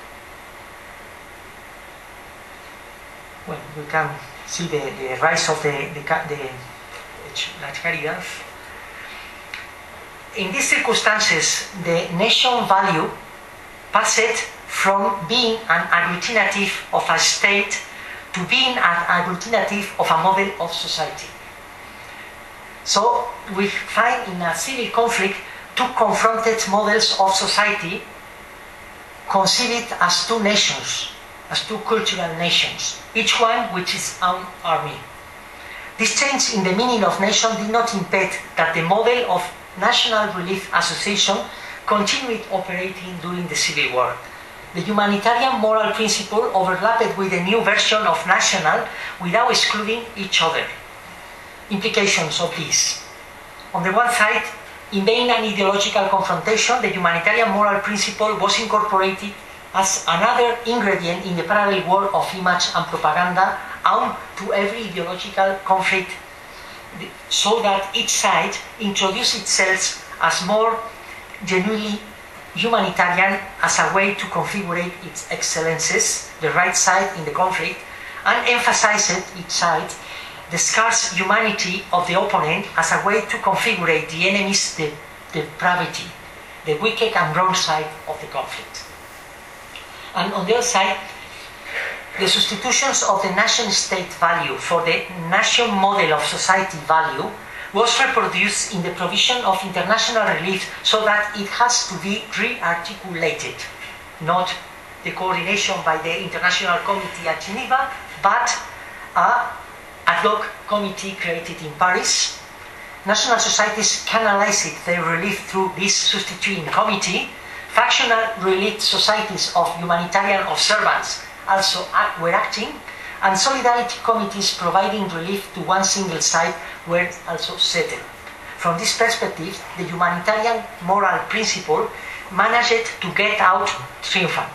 Well, we can see the, the rise of the, the, the La Caridad. in these circumstances, the nation value passed from being an agglutinative of a state to being an agglutinative of a model of society. So we find in a civil conflict two confronted models of society conceived as two nations, as two cultural nations, each one with its own army. This change in the meaning of nation did not impede that the model of National Relief Association continued operating during the Civil War. The humanitarian moral principle overlapped with the new version of national without excluding each other. Implications of this. On the one side, in vain an ideological confrontation, the humanitarian moral principle was incorporated as another ingredient in the parallel war of image and propaganda armed to every ideological conflict, so that each side introduced itself as more genuinely humanitarian as a way to configure its excellences, the right side in the conflict, and emphasized each side the scarce humanity of the opponent as a way to configure the enemy's de depravity, the wicked and wrong side of the conflict. And on the other side, the substitutions of the nation-state value for the nation model of society value was reproduced in the provision of international relief so that it has to be re-articulated, not the coordination by the International Committee at Geneva, but a ad hoc committee created in Paris. National societies canalized their relief through this substituting committee. Factional relief societies of humanitarian observance also act, were acting, and solidarity committees providing relief to one single side were also settled. From this perspective, the humanitarian moral principle managed to get out triumphant.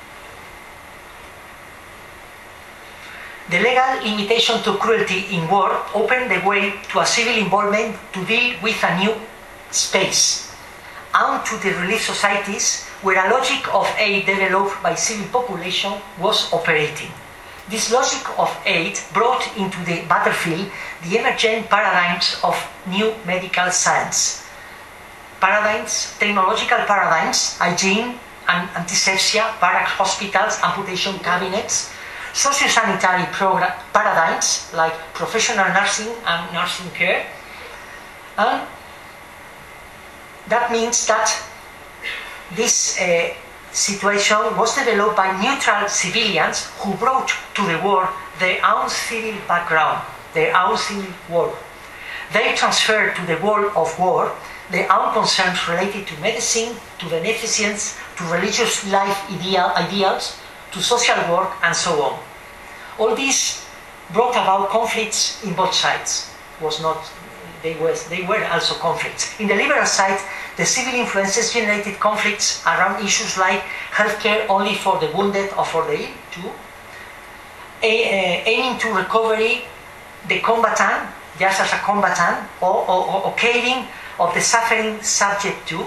The legal limitation to cruelty in war opened the way to a civil involvement to deal with a new space, and to the relief societies where a logic of aid developed by civil population was operating. This logic of aid brought into the battlefield the emergent paradigms of new medical science. Paradigms, technological paradigms, hygiene and antisepsia, barrack hospitals, amputation cabinets, socio-sanitary paradigms like professional nursing and nursing care. And that means that this uh, situation was developed by neutral civilians who brought to the war their own civil background, their own civil world. They transferred to the world of war their own concerns related to medicine, to beneficence, to religious life ideal, ideals, to social work, and so on. All this brought about conflicts in both sides. Was not, they were, they were also conflicts. In the liberal side, the civil influences generated conflicts around issues like healthcare only for the wounded or for the ill, too, a, uh, aiming to recovery the combatant, just as a combatant, or, or, or caring of the suffering subject to,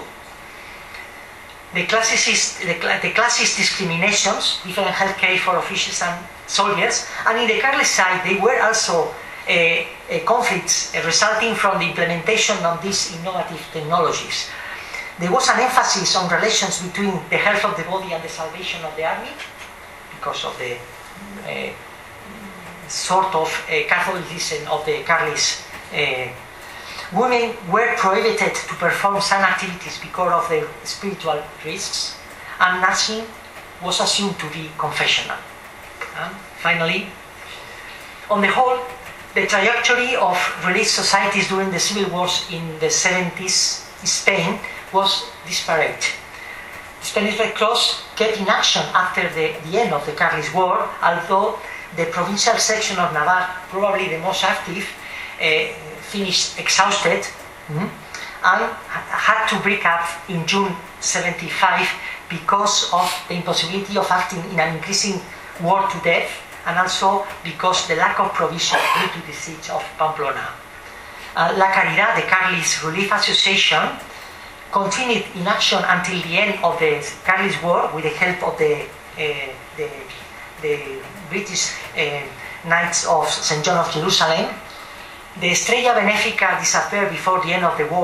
the classist, the, the classist discriminations, different healthcare for officials and soldiers, and in the Carlist side, they were also uh, uh, conflicts uh, resulting from the implementation of these innovative technologies. There was an emphasis on relations between the health of the body and the salvation of the army, because of the uh, sort of uh, Catholicism of the Carlists. Uh, women were prohibited to perform some activities because of their spiritual risks, and nursing was assumed to be confessional. And finally, on the whole, the trajectory of relief societies during the civil wars in the seventies in Spain was disparate. The Spanish Red Cross kept in action after the, the end of the Carlist War, although the provincial section of Navarre, probably the most active, uh, finished exhausted mm, and had to break up in June seventy-five because of the impossibility of acting in an increasing war to death, and also because the lack of provision due to the siege of Pamplona. Uh, La Caridad, the Carlist Relief Association, continued in action until the end of the Carlist War with the help of the, uh, the, the British uh, Knights of Saint John of Jerusalem. The Estrella Benefica disappeared before the end of the war,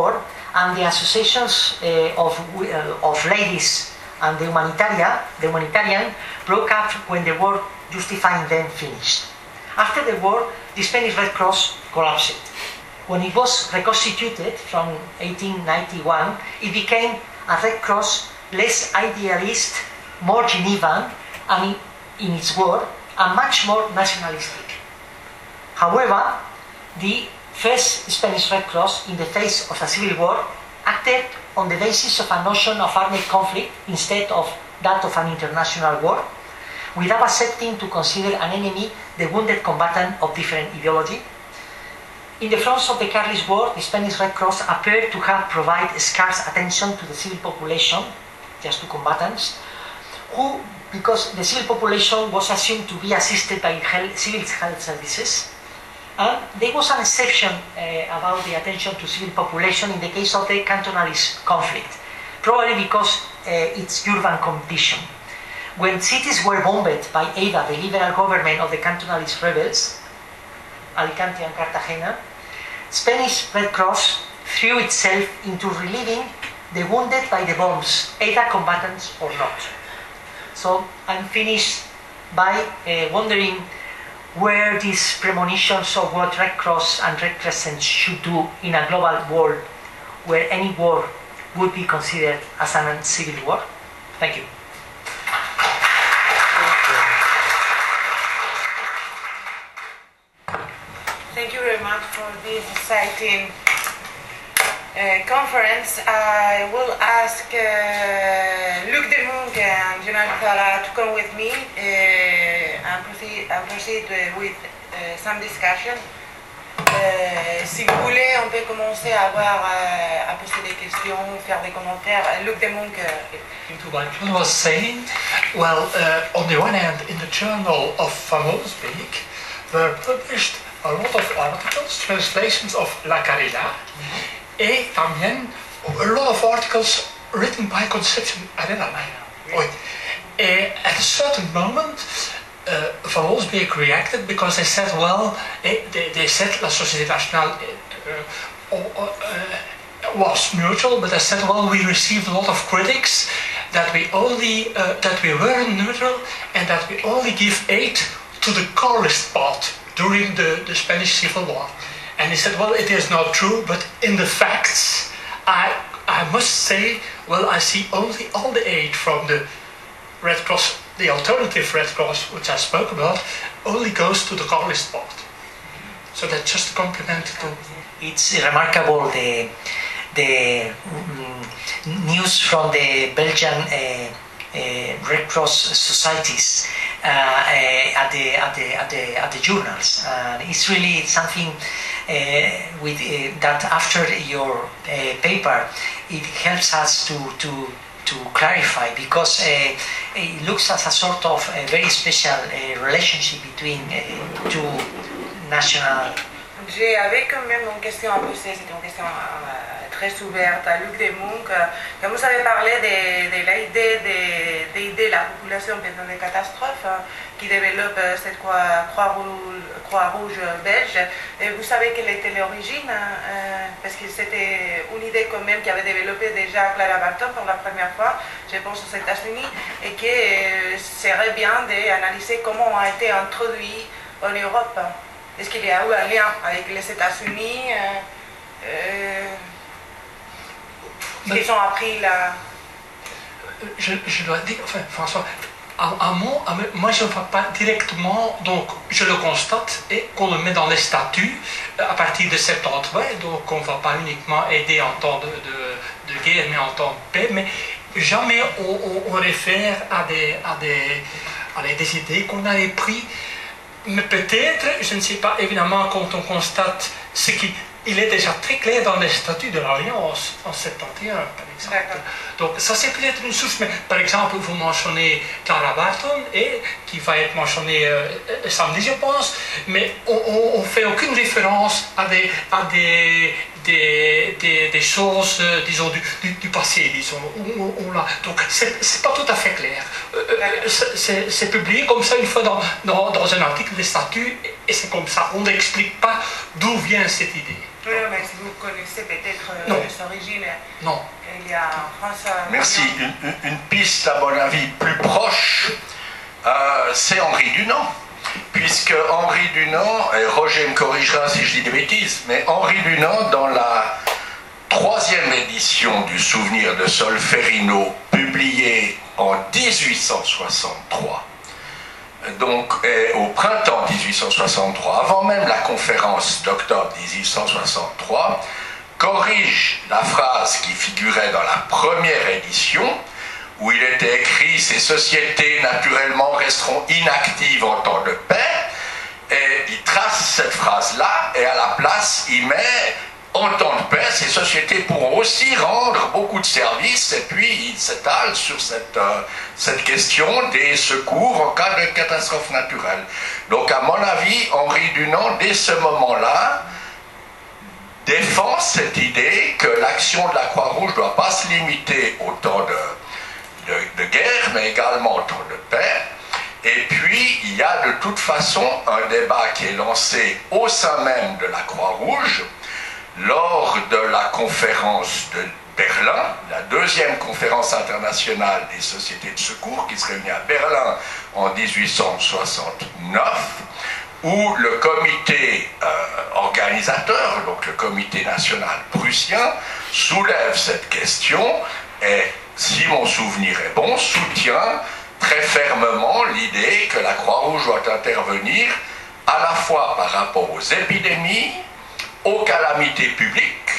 and the associations uh, of, uh, of ladies and the humanitarian, the humanitarian broke up when the war justifying them finished. After the war, the Spanish Red Cross collapsed. When it was reconstituted from eighteen ninety-one, it became a Red Cross less idealist, more Genevan, and in, in its work, and much more nationalistic. However, the first Spanish Red Cross, in the face of a civil war, acted on the basis of a notion of armed conflict instead of that of an international war, without accepting to consider an enemy the wounded combatant of different ideology. In the fronts of the Carlist War, the Spanish Red Cross appeared to have provided scarce attention to the civil population, just to combatants, who, because the civil population was assumed to be assisted by health, civil health services, and there was an exception uh, about the attention to civil population in the case of the Cantonalist conflict, probably because uh, its urban condition. When cities were bombed by E I D A, the liberal government of the Cantonalist rebels, Alicante and Cartagena, Spanish Red Cross threw itself into relieving the wounded by the bombs, E I D A combatants or not. So I'm finished by uh, wondering where these premonitions of what Red Cross and Red Crescent should do in a global world where any war would be considered as a civil war. Thank you. Thank you very much for this exciting uh, conference. I will ask uh, Luc Demunck and Jonathan Thala to come with me uh, and proceed, and proceed uh, with uh, some discussion. Euh, si vous voulez, on peut commencer à, avoir, euh, à poser des questions, faire des commentaires. Luc Demunck. Uh, Into what John was saying, well, uh, on the one hand, in the journal of Van Olsbeek were published a lot of articles, translations of La Carrera, mm-hmm. et también a lot of articles written by Concepción Arenas. Yes. Uh, at a certain moment, uh, Van Olsbeek reacted because they said, well, eh, they, they said La Société Nationale uh, uh, uh, was neutral, but they said, well, we received a lot of critics that we only uh, that we weren't neutral and that we only give aid to the Carlist part during the, the Spanish Civil War. And he said, well, it is not true, but in the facts, I, I must say, well, I see only all the aid from the Red Cross, the alternative Red Cross, which I spoke about, only goes to the Carlist part. So that's just a compliment to... It's remarkable, the, the mm, news from the Belgian uh, uh, Red Cross societies Uh, uh, at the at the at the at the journals. Uh, it's really something uh, with uh, that after your uh, paper, it helps us to to to clarify, because uh, it looks as a sort of a very special uh, relationship between uh, two national. J'avais quand même une question à poser, c'était une question euh, très ouverte à Luc Demunck. Quand vous avez parlé de, de l'idée d'aider la population pendant les catastrophes, hein, qui développe cette Croix-Rouge Croix belge, et vous savez quelle était l'origine, euh, parce que c'était une idée quand même qui avait développé déjà Clara Barton pour la première fois, je pense aux États-Unis, et qui euh, serait bien d'analyser comment a été introduit en Europe. Est-ce qu'il y a eu un lien avec les États-Unis euh, euh, Ils ont appris la... Je, je dois dire, enfin, François, un, un mot, un, moi je ne vois pas directement, donc je le constate et qu'on le met dans les statuts à partir de soixante-treize, donc on ne va pas uniquement aider en temps de, de, de guerre, mais en temps de paix, mais jamais on, on, on réfère à des, à des, à des idées qu'on avait prises. Mais peut-être, je ne sais pas, évidemment, quand on constate ce qui... Il est déjà très clair dans les statuts de l'Alliance en soixante et onze, par exemple. Donc ça c'est peut-être une source, mais par exemple vous mentionnez Clara Barton, et, qui va être mentionnée euh, samedi je pense, mais on ne fait aucune référence à des, à des, des, des, des choses, euh, disons, du, du, du passé, disons. On, on, on donc c'est pas tout à fait clair. Euh, c'est publié comme ça une fois dans, dans, dans un article des statuts, et c'est comme ça. On n'explique pas d'où vient cette idée. Oui, mais si vous connaissez peut-être euh, Non. les origines, Non. il y a François... Merci. Une, une- une piste, à mon avis, plus proche, euh, c'est Henri Dunant. Puisque Henri Dunant, et Roger me corrigera si je dis des bêtises, mais Henri Dunant, dans la troisième édition du Souvenir de Solferino, publiée en dix-huit cent soixante-trois, donc et au printemps dix-huit cent soixante-trois, avant même la conférence d'octobre dix-huit cent soixante-trois, corrige la phrase qui figurait dans la première édition, où il était écrit « Ces sociétés naturellement resteront inactives en temps de paix », et il trace cette phrase-là, et à la place, il met « En temps de paix, ces sociétés pourront aussi rendre beaucoup de services », et puis il s'étale sur cette, euh, cette question des secours en cas de catastrophe naturelle. Donc à mon avis, Henri Dunant, dès ce moment-là, défend cette idée que l'action de la Croix-Rouge ne doit pas se limiter au temps de De, de guerre, mais également en temps de paix. Et puis, il y a de toute façon un débat qui est lancé au sein même de la Croix-Rouge lors de la conférence de Berlin, la deuxième conférence internationale des sociétés de secours qui se réunit à Berlin en dix-huit cent soixante-neuf, où le comité euh, organisateur, donc le comité national prussien, soulève cette question et, si mon souvenir est bon, soutient très fermement l'idée que la Croix-Rouge doit intervenir à la fois par rapport aux épidémies, aux calamités publiques,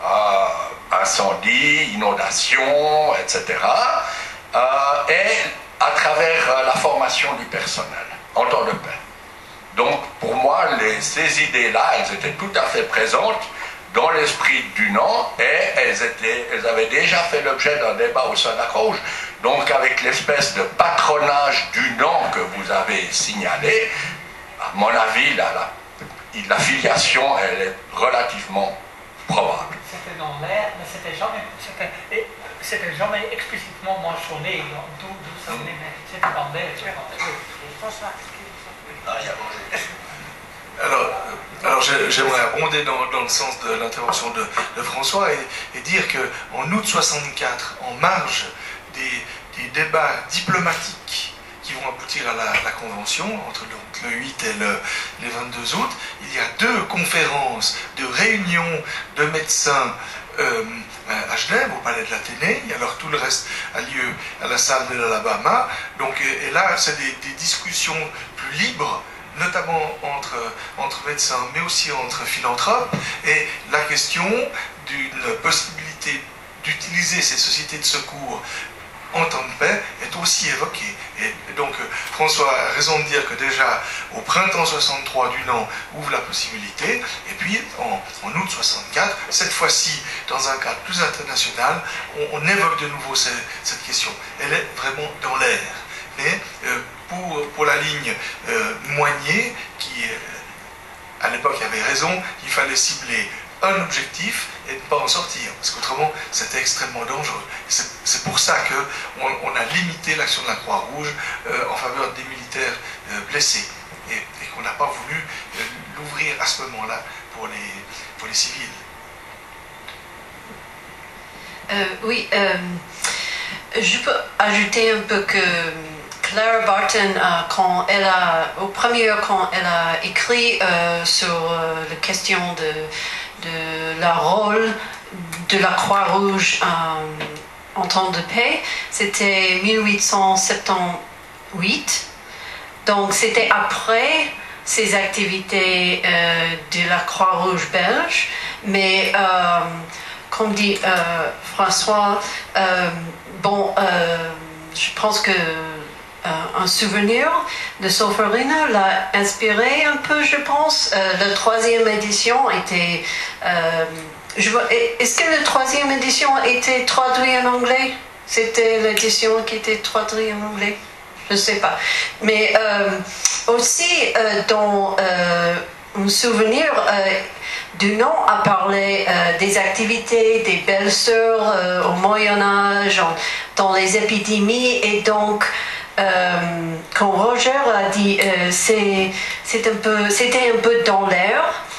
euh, incendies, inondations, et cetera, euh, et à travers euh, la formation du personnel en temps de paix. Donc, pour moi, les, ces idées-là, elles étaient tout à fait présentes dans l'esprit du Dunant, et elles, étaient, elles avaient déjà fait l'objet d'un débat au sein de la Croix-Rouge. Donc avec l'espèce de patronage Dunant que vous avez signalé, à mon avis, la, la, la filiation, elle est relativement probable. C'était dans l'air, mais c'était jamais, c'était, c'était jamais explicitement mentionné, d'où ça venait, mais c'était dans l'air. François, Ah, il y a mangé. Alors, alors j'aimerais abonder dans, dans le sens de l'intervention de, de François et, et dire qu'en août soixante-quatre, en marge des, des débats diplomatiques qui vont aboutir à la, la Convention, entre le, le huit et le, les vingt-deux août, il y a deux conférences de réunions de médecins euh, à Genève, au palais de l'Athénée, et alors tout le reste a lieu à la salle de l'Alabama. Donc, et, et là, c'est des, des discussions plus libres, notamment entre, entre médecins, mais aussi entre philanthropes, et la question d'une possibilité d'utiliser ces sociétés de secours en temps de paix est aussi évoquée. Et donc François a raison de dire que déjà au printemps soixante-trois, Dunant ouvre la possibilité, et puis en, en août soixante-quatre, cette fois-ci dans un cadre plus international, on, on évoque de nouveau cette, cette question. Elle est vraiment dans l'air. Mais euh, pour, pour la ligne euh, Moigné, qui euh, à l'époque avait raison, il fallait cibler un objectif et ne pas en sortir, parce qu'autrement c'était extrêmement dangereux. C'est pour ça qu'on on a limité l'action de la Croix-Rouge euh, en faveur des militaires euh, blessés, et, et qu'on n'a pas voulu euh, l'ouvrir à ce moment-là pour les, pour les civils. Euh, oui, euh, je peux ajouter un peu que Clara Barton, euh, quand elle a, au premier, quand elle a écrit euh, sur euh, la question de, de la rôle de la Croix-Rouge euh, en temps de paix, c'était mille huit cent soixante-dix-huit. Donc c'était après ces activités euh, de la Croix-Rouge belge, mais euh, comme dit euh, François, euh, bon, euh, je pense que Euh, un souvenir de Solferino l'a inspiré un peu, je pense. Euh, la troisième édition était... Euh, Est-ce que la troisième édition était traduite en anglais? C'était l'édition qui était traduite en anglais? Je ne sais pas. Mais euh, aussi, euh, dans euh, un souvenir, euh, Dunant a parlé euh, des activités des belles-sœurs euh, au Moyen-Âge, dans les épidémies, et donc Euh, quand Roger a dit euh, c'est un peu, c'était un peu dans l'air,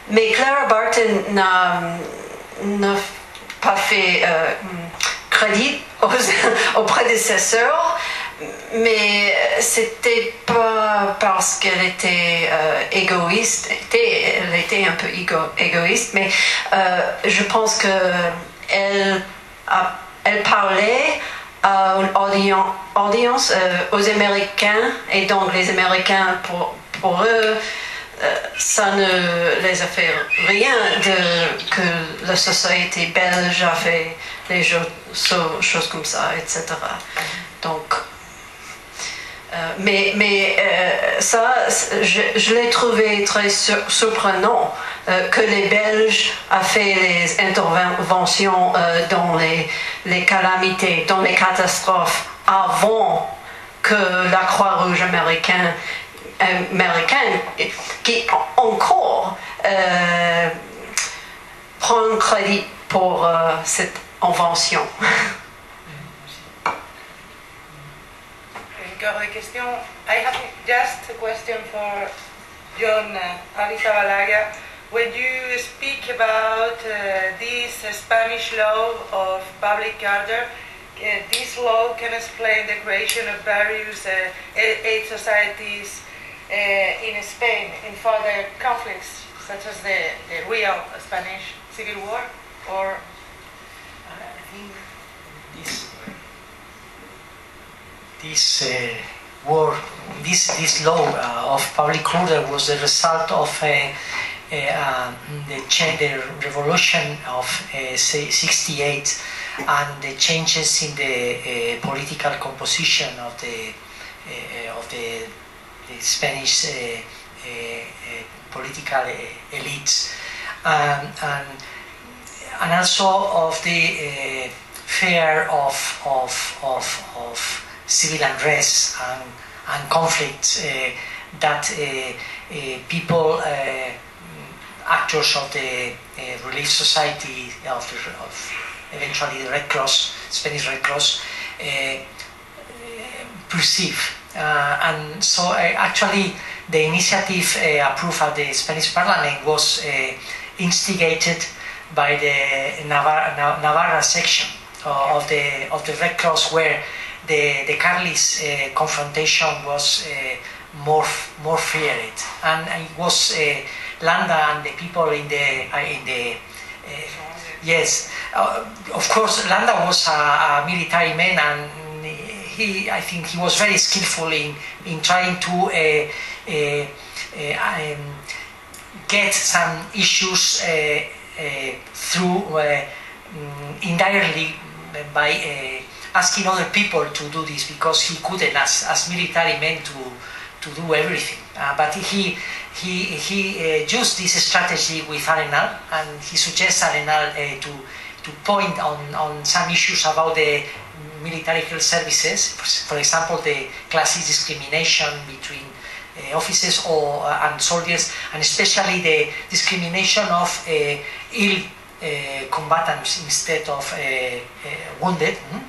mais Clara Barton n'a n'a pas fait euh, crédit aux, aux prédécesseurs, mais c'était pas parce qu'elle était euh, égoïste, elle était un peu égo, égoïste, mais euh, je pense que elle, a, elle parlait à une audience, audience euh, aux Américains, et donc les Américains, pour, pour eux, euh, ça ne les a fait rien de, que la société belge a fait les choses, choses comme ça, et cetera. Donc, euh, mais, mais euh, ça, je, je l'ai trouvé très sur, surprenant euh, que les Belges aient fait les interventions euh, dans les, les calamités, dans les catastrophes, avant que la Croix-Rouge américaine, américaine qui encore euh, prend crédit pour euh, cette invention. Encore des questions? I have just a question for John uh, Arrizabalaga. When you speak about uh, this uh, Spanish law of public order, uh, this law can explain the creation of various uh, aid societies uh, in Spain in further conflicts, such as the, the real Spanish Civil War, or I think this this uh, war, this this law uh, of public order was the result of uh, uh, the, cha- the revolution of uh, sixty-eight and the changes in the uh, political composition of the uh, of the, the Spanish uh, uh, uh, political uh, elites, um, and and also of the uh, fear of of of of civil unrest and, and conflict uh, that uh, uh, people, uh, actors of the uh, Relief Society, of, the, of eventually the Red Cross, Spanish Red Cross, uh, perceive. Uh, and so uh, actually the initiative uh, approved at the Spanish Parliament was uh, instigated by the Navarra, Navarra section of the, of the Red Cross, where the the Carlist uh, confrontation was uh, more more feared, and it was uh, Landa and the people in the uh, in the uh, yes, uh, of course Landa was a, a military man, and he I think he was very skillful in in trying to uh, uh, uh, um, get some issues uh, uh, through uh, indirectly by uh, asking other people to do this, because he couldn't, as, as military men, to to do everything. Uh, but he he he uh, used this strategy with Arenal, and he suggests Arenal uh, to to point on, on some issues about the military health services, for example, the classes discrimination between uh, officers or uh, and soldiers, and especially the discrimination of uh, ill uh, combatants instead of uh, uh, wounded. Mm-hmm.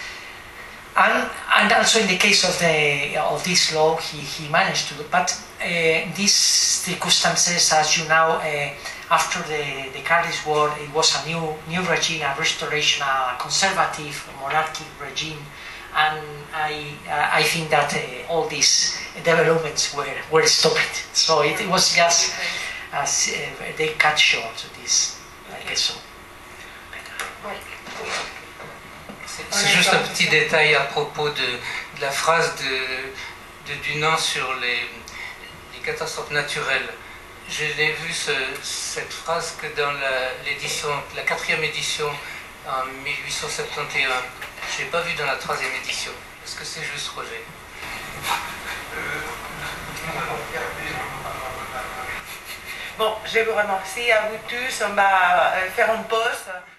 And, and also in the case of the of this law, he, he managed to do. But uh, these circumstances, as you know, uh, after the, the Carlist War, it was a new new regime, a restoration, a conservative monarchic regime, and I uh, I think that uh, all these developments were were stopped. So it, it was just as uh, they cut short this, I guess so. C'est juste un petit détail à propos de, de la phrase de, de Dunant sur les, les catastrophes naturelles. Je n'ai vu ce, cette phrase que dans l'édition, la, la quatrième édition en mille huit cent soixante et un. Je ne l'ai pas vu dans la troisième édition. Est-ce que c'est juste, Roger? Bon, je vous remercie à vous tous. On va faire une pause.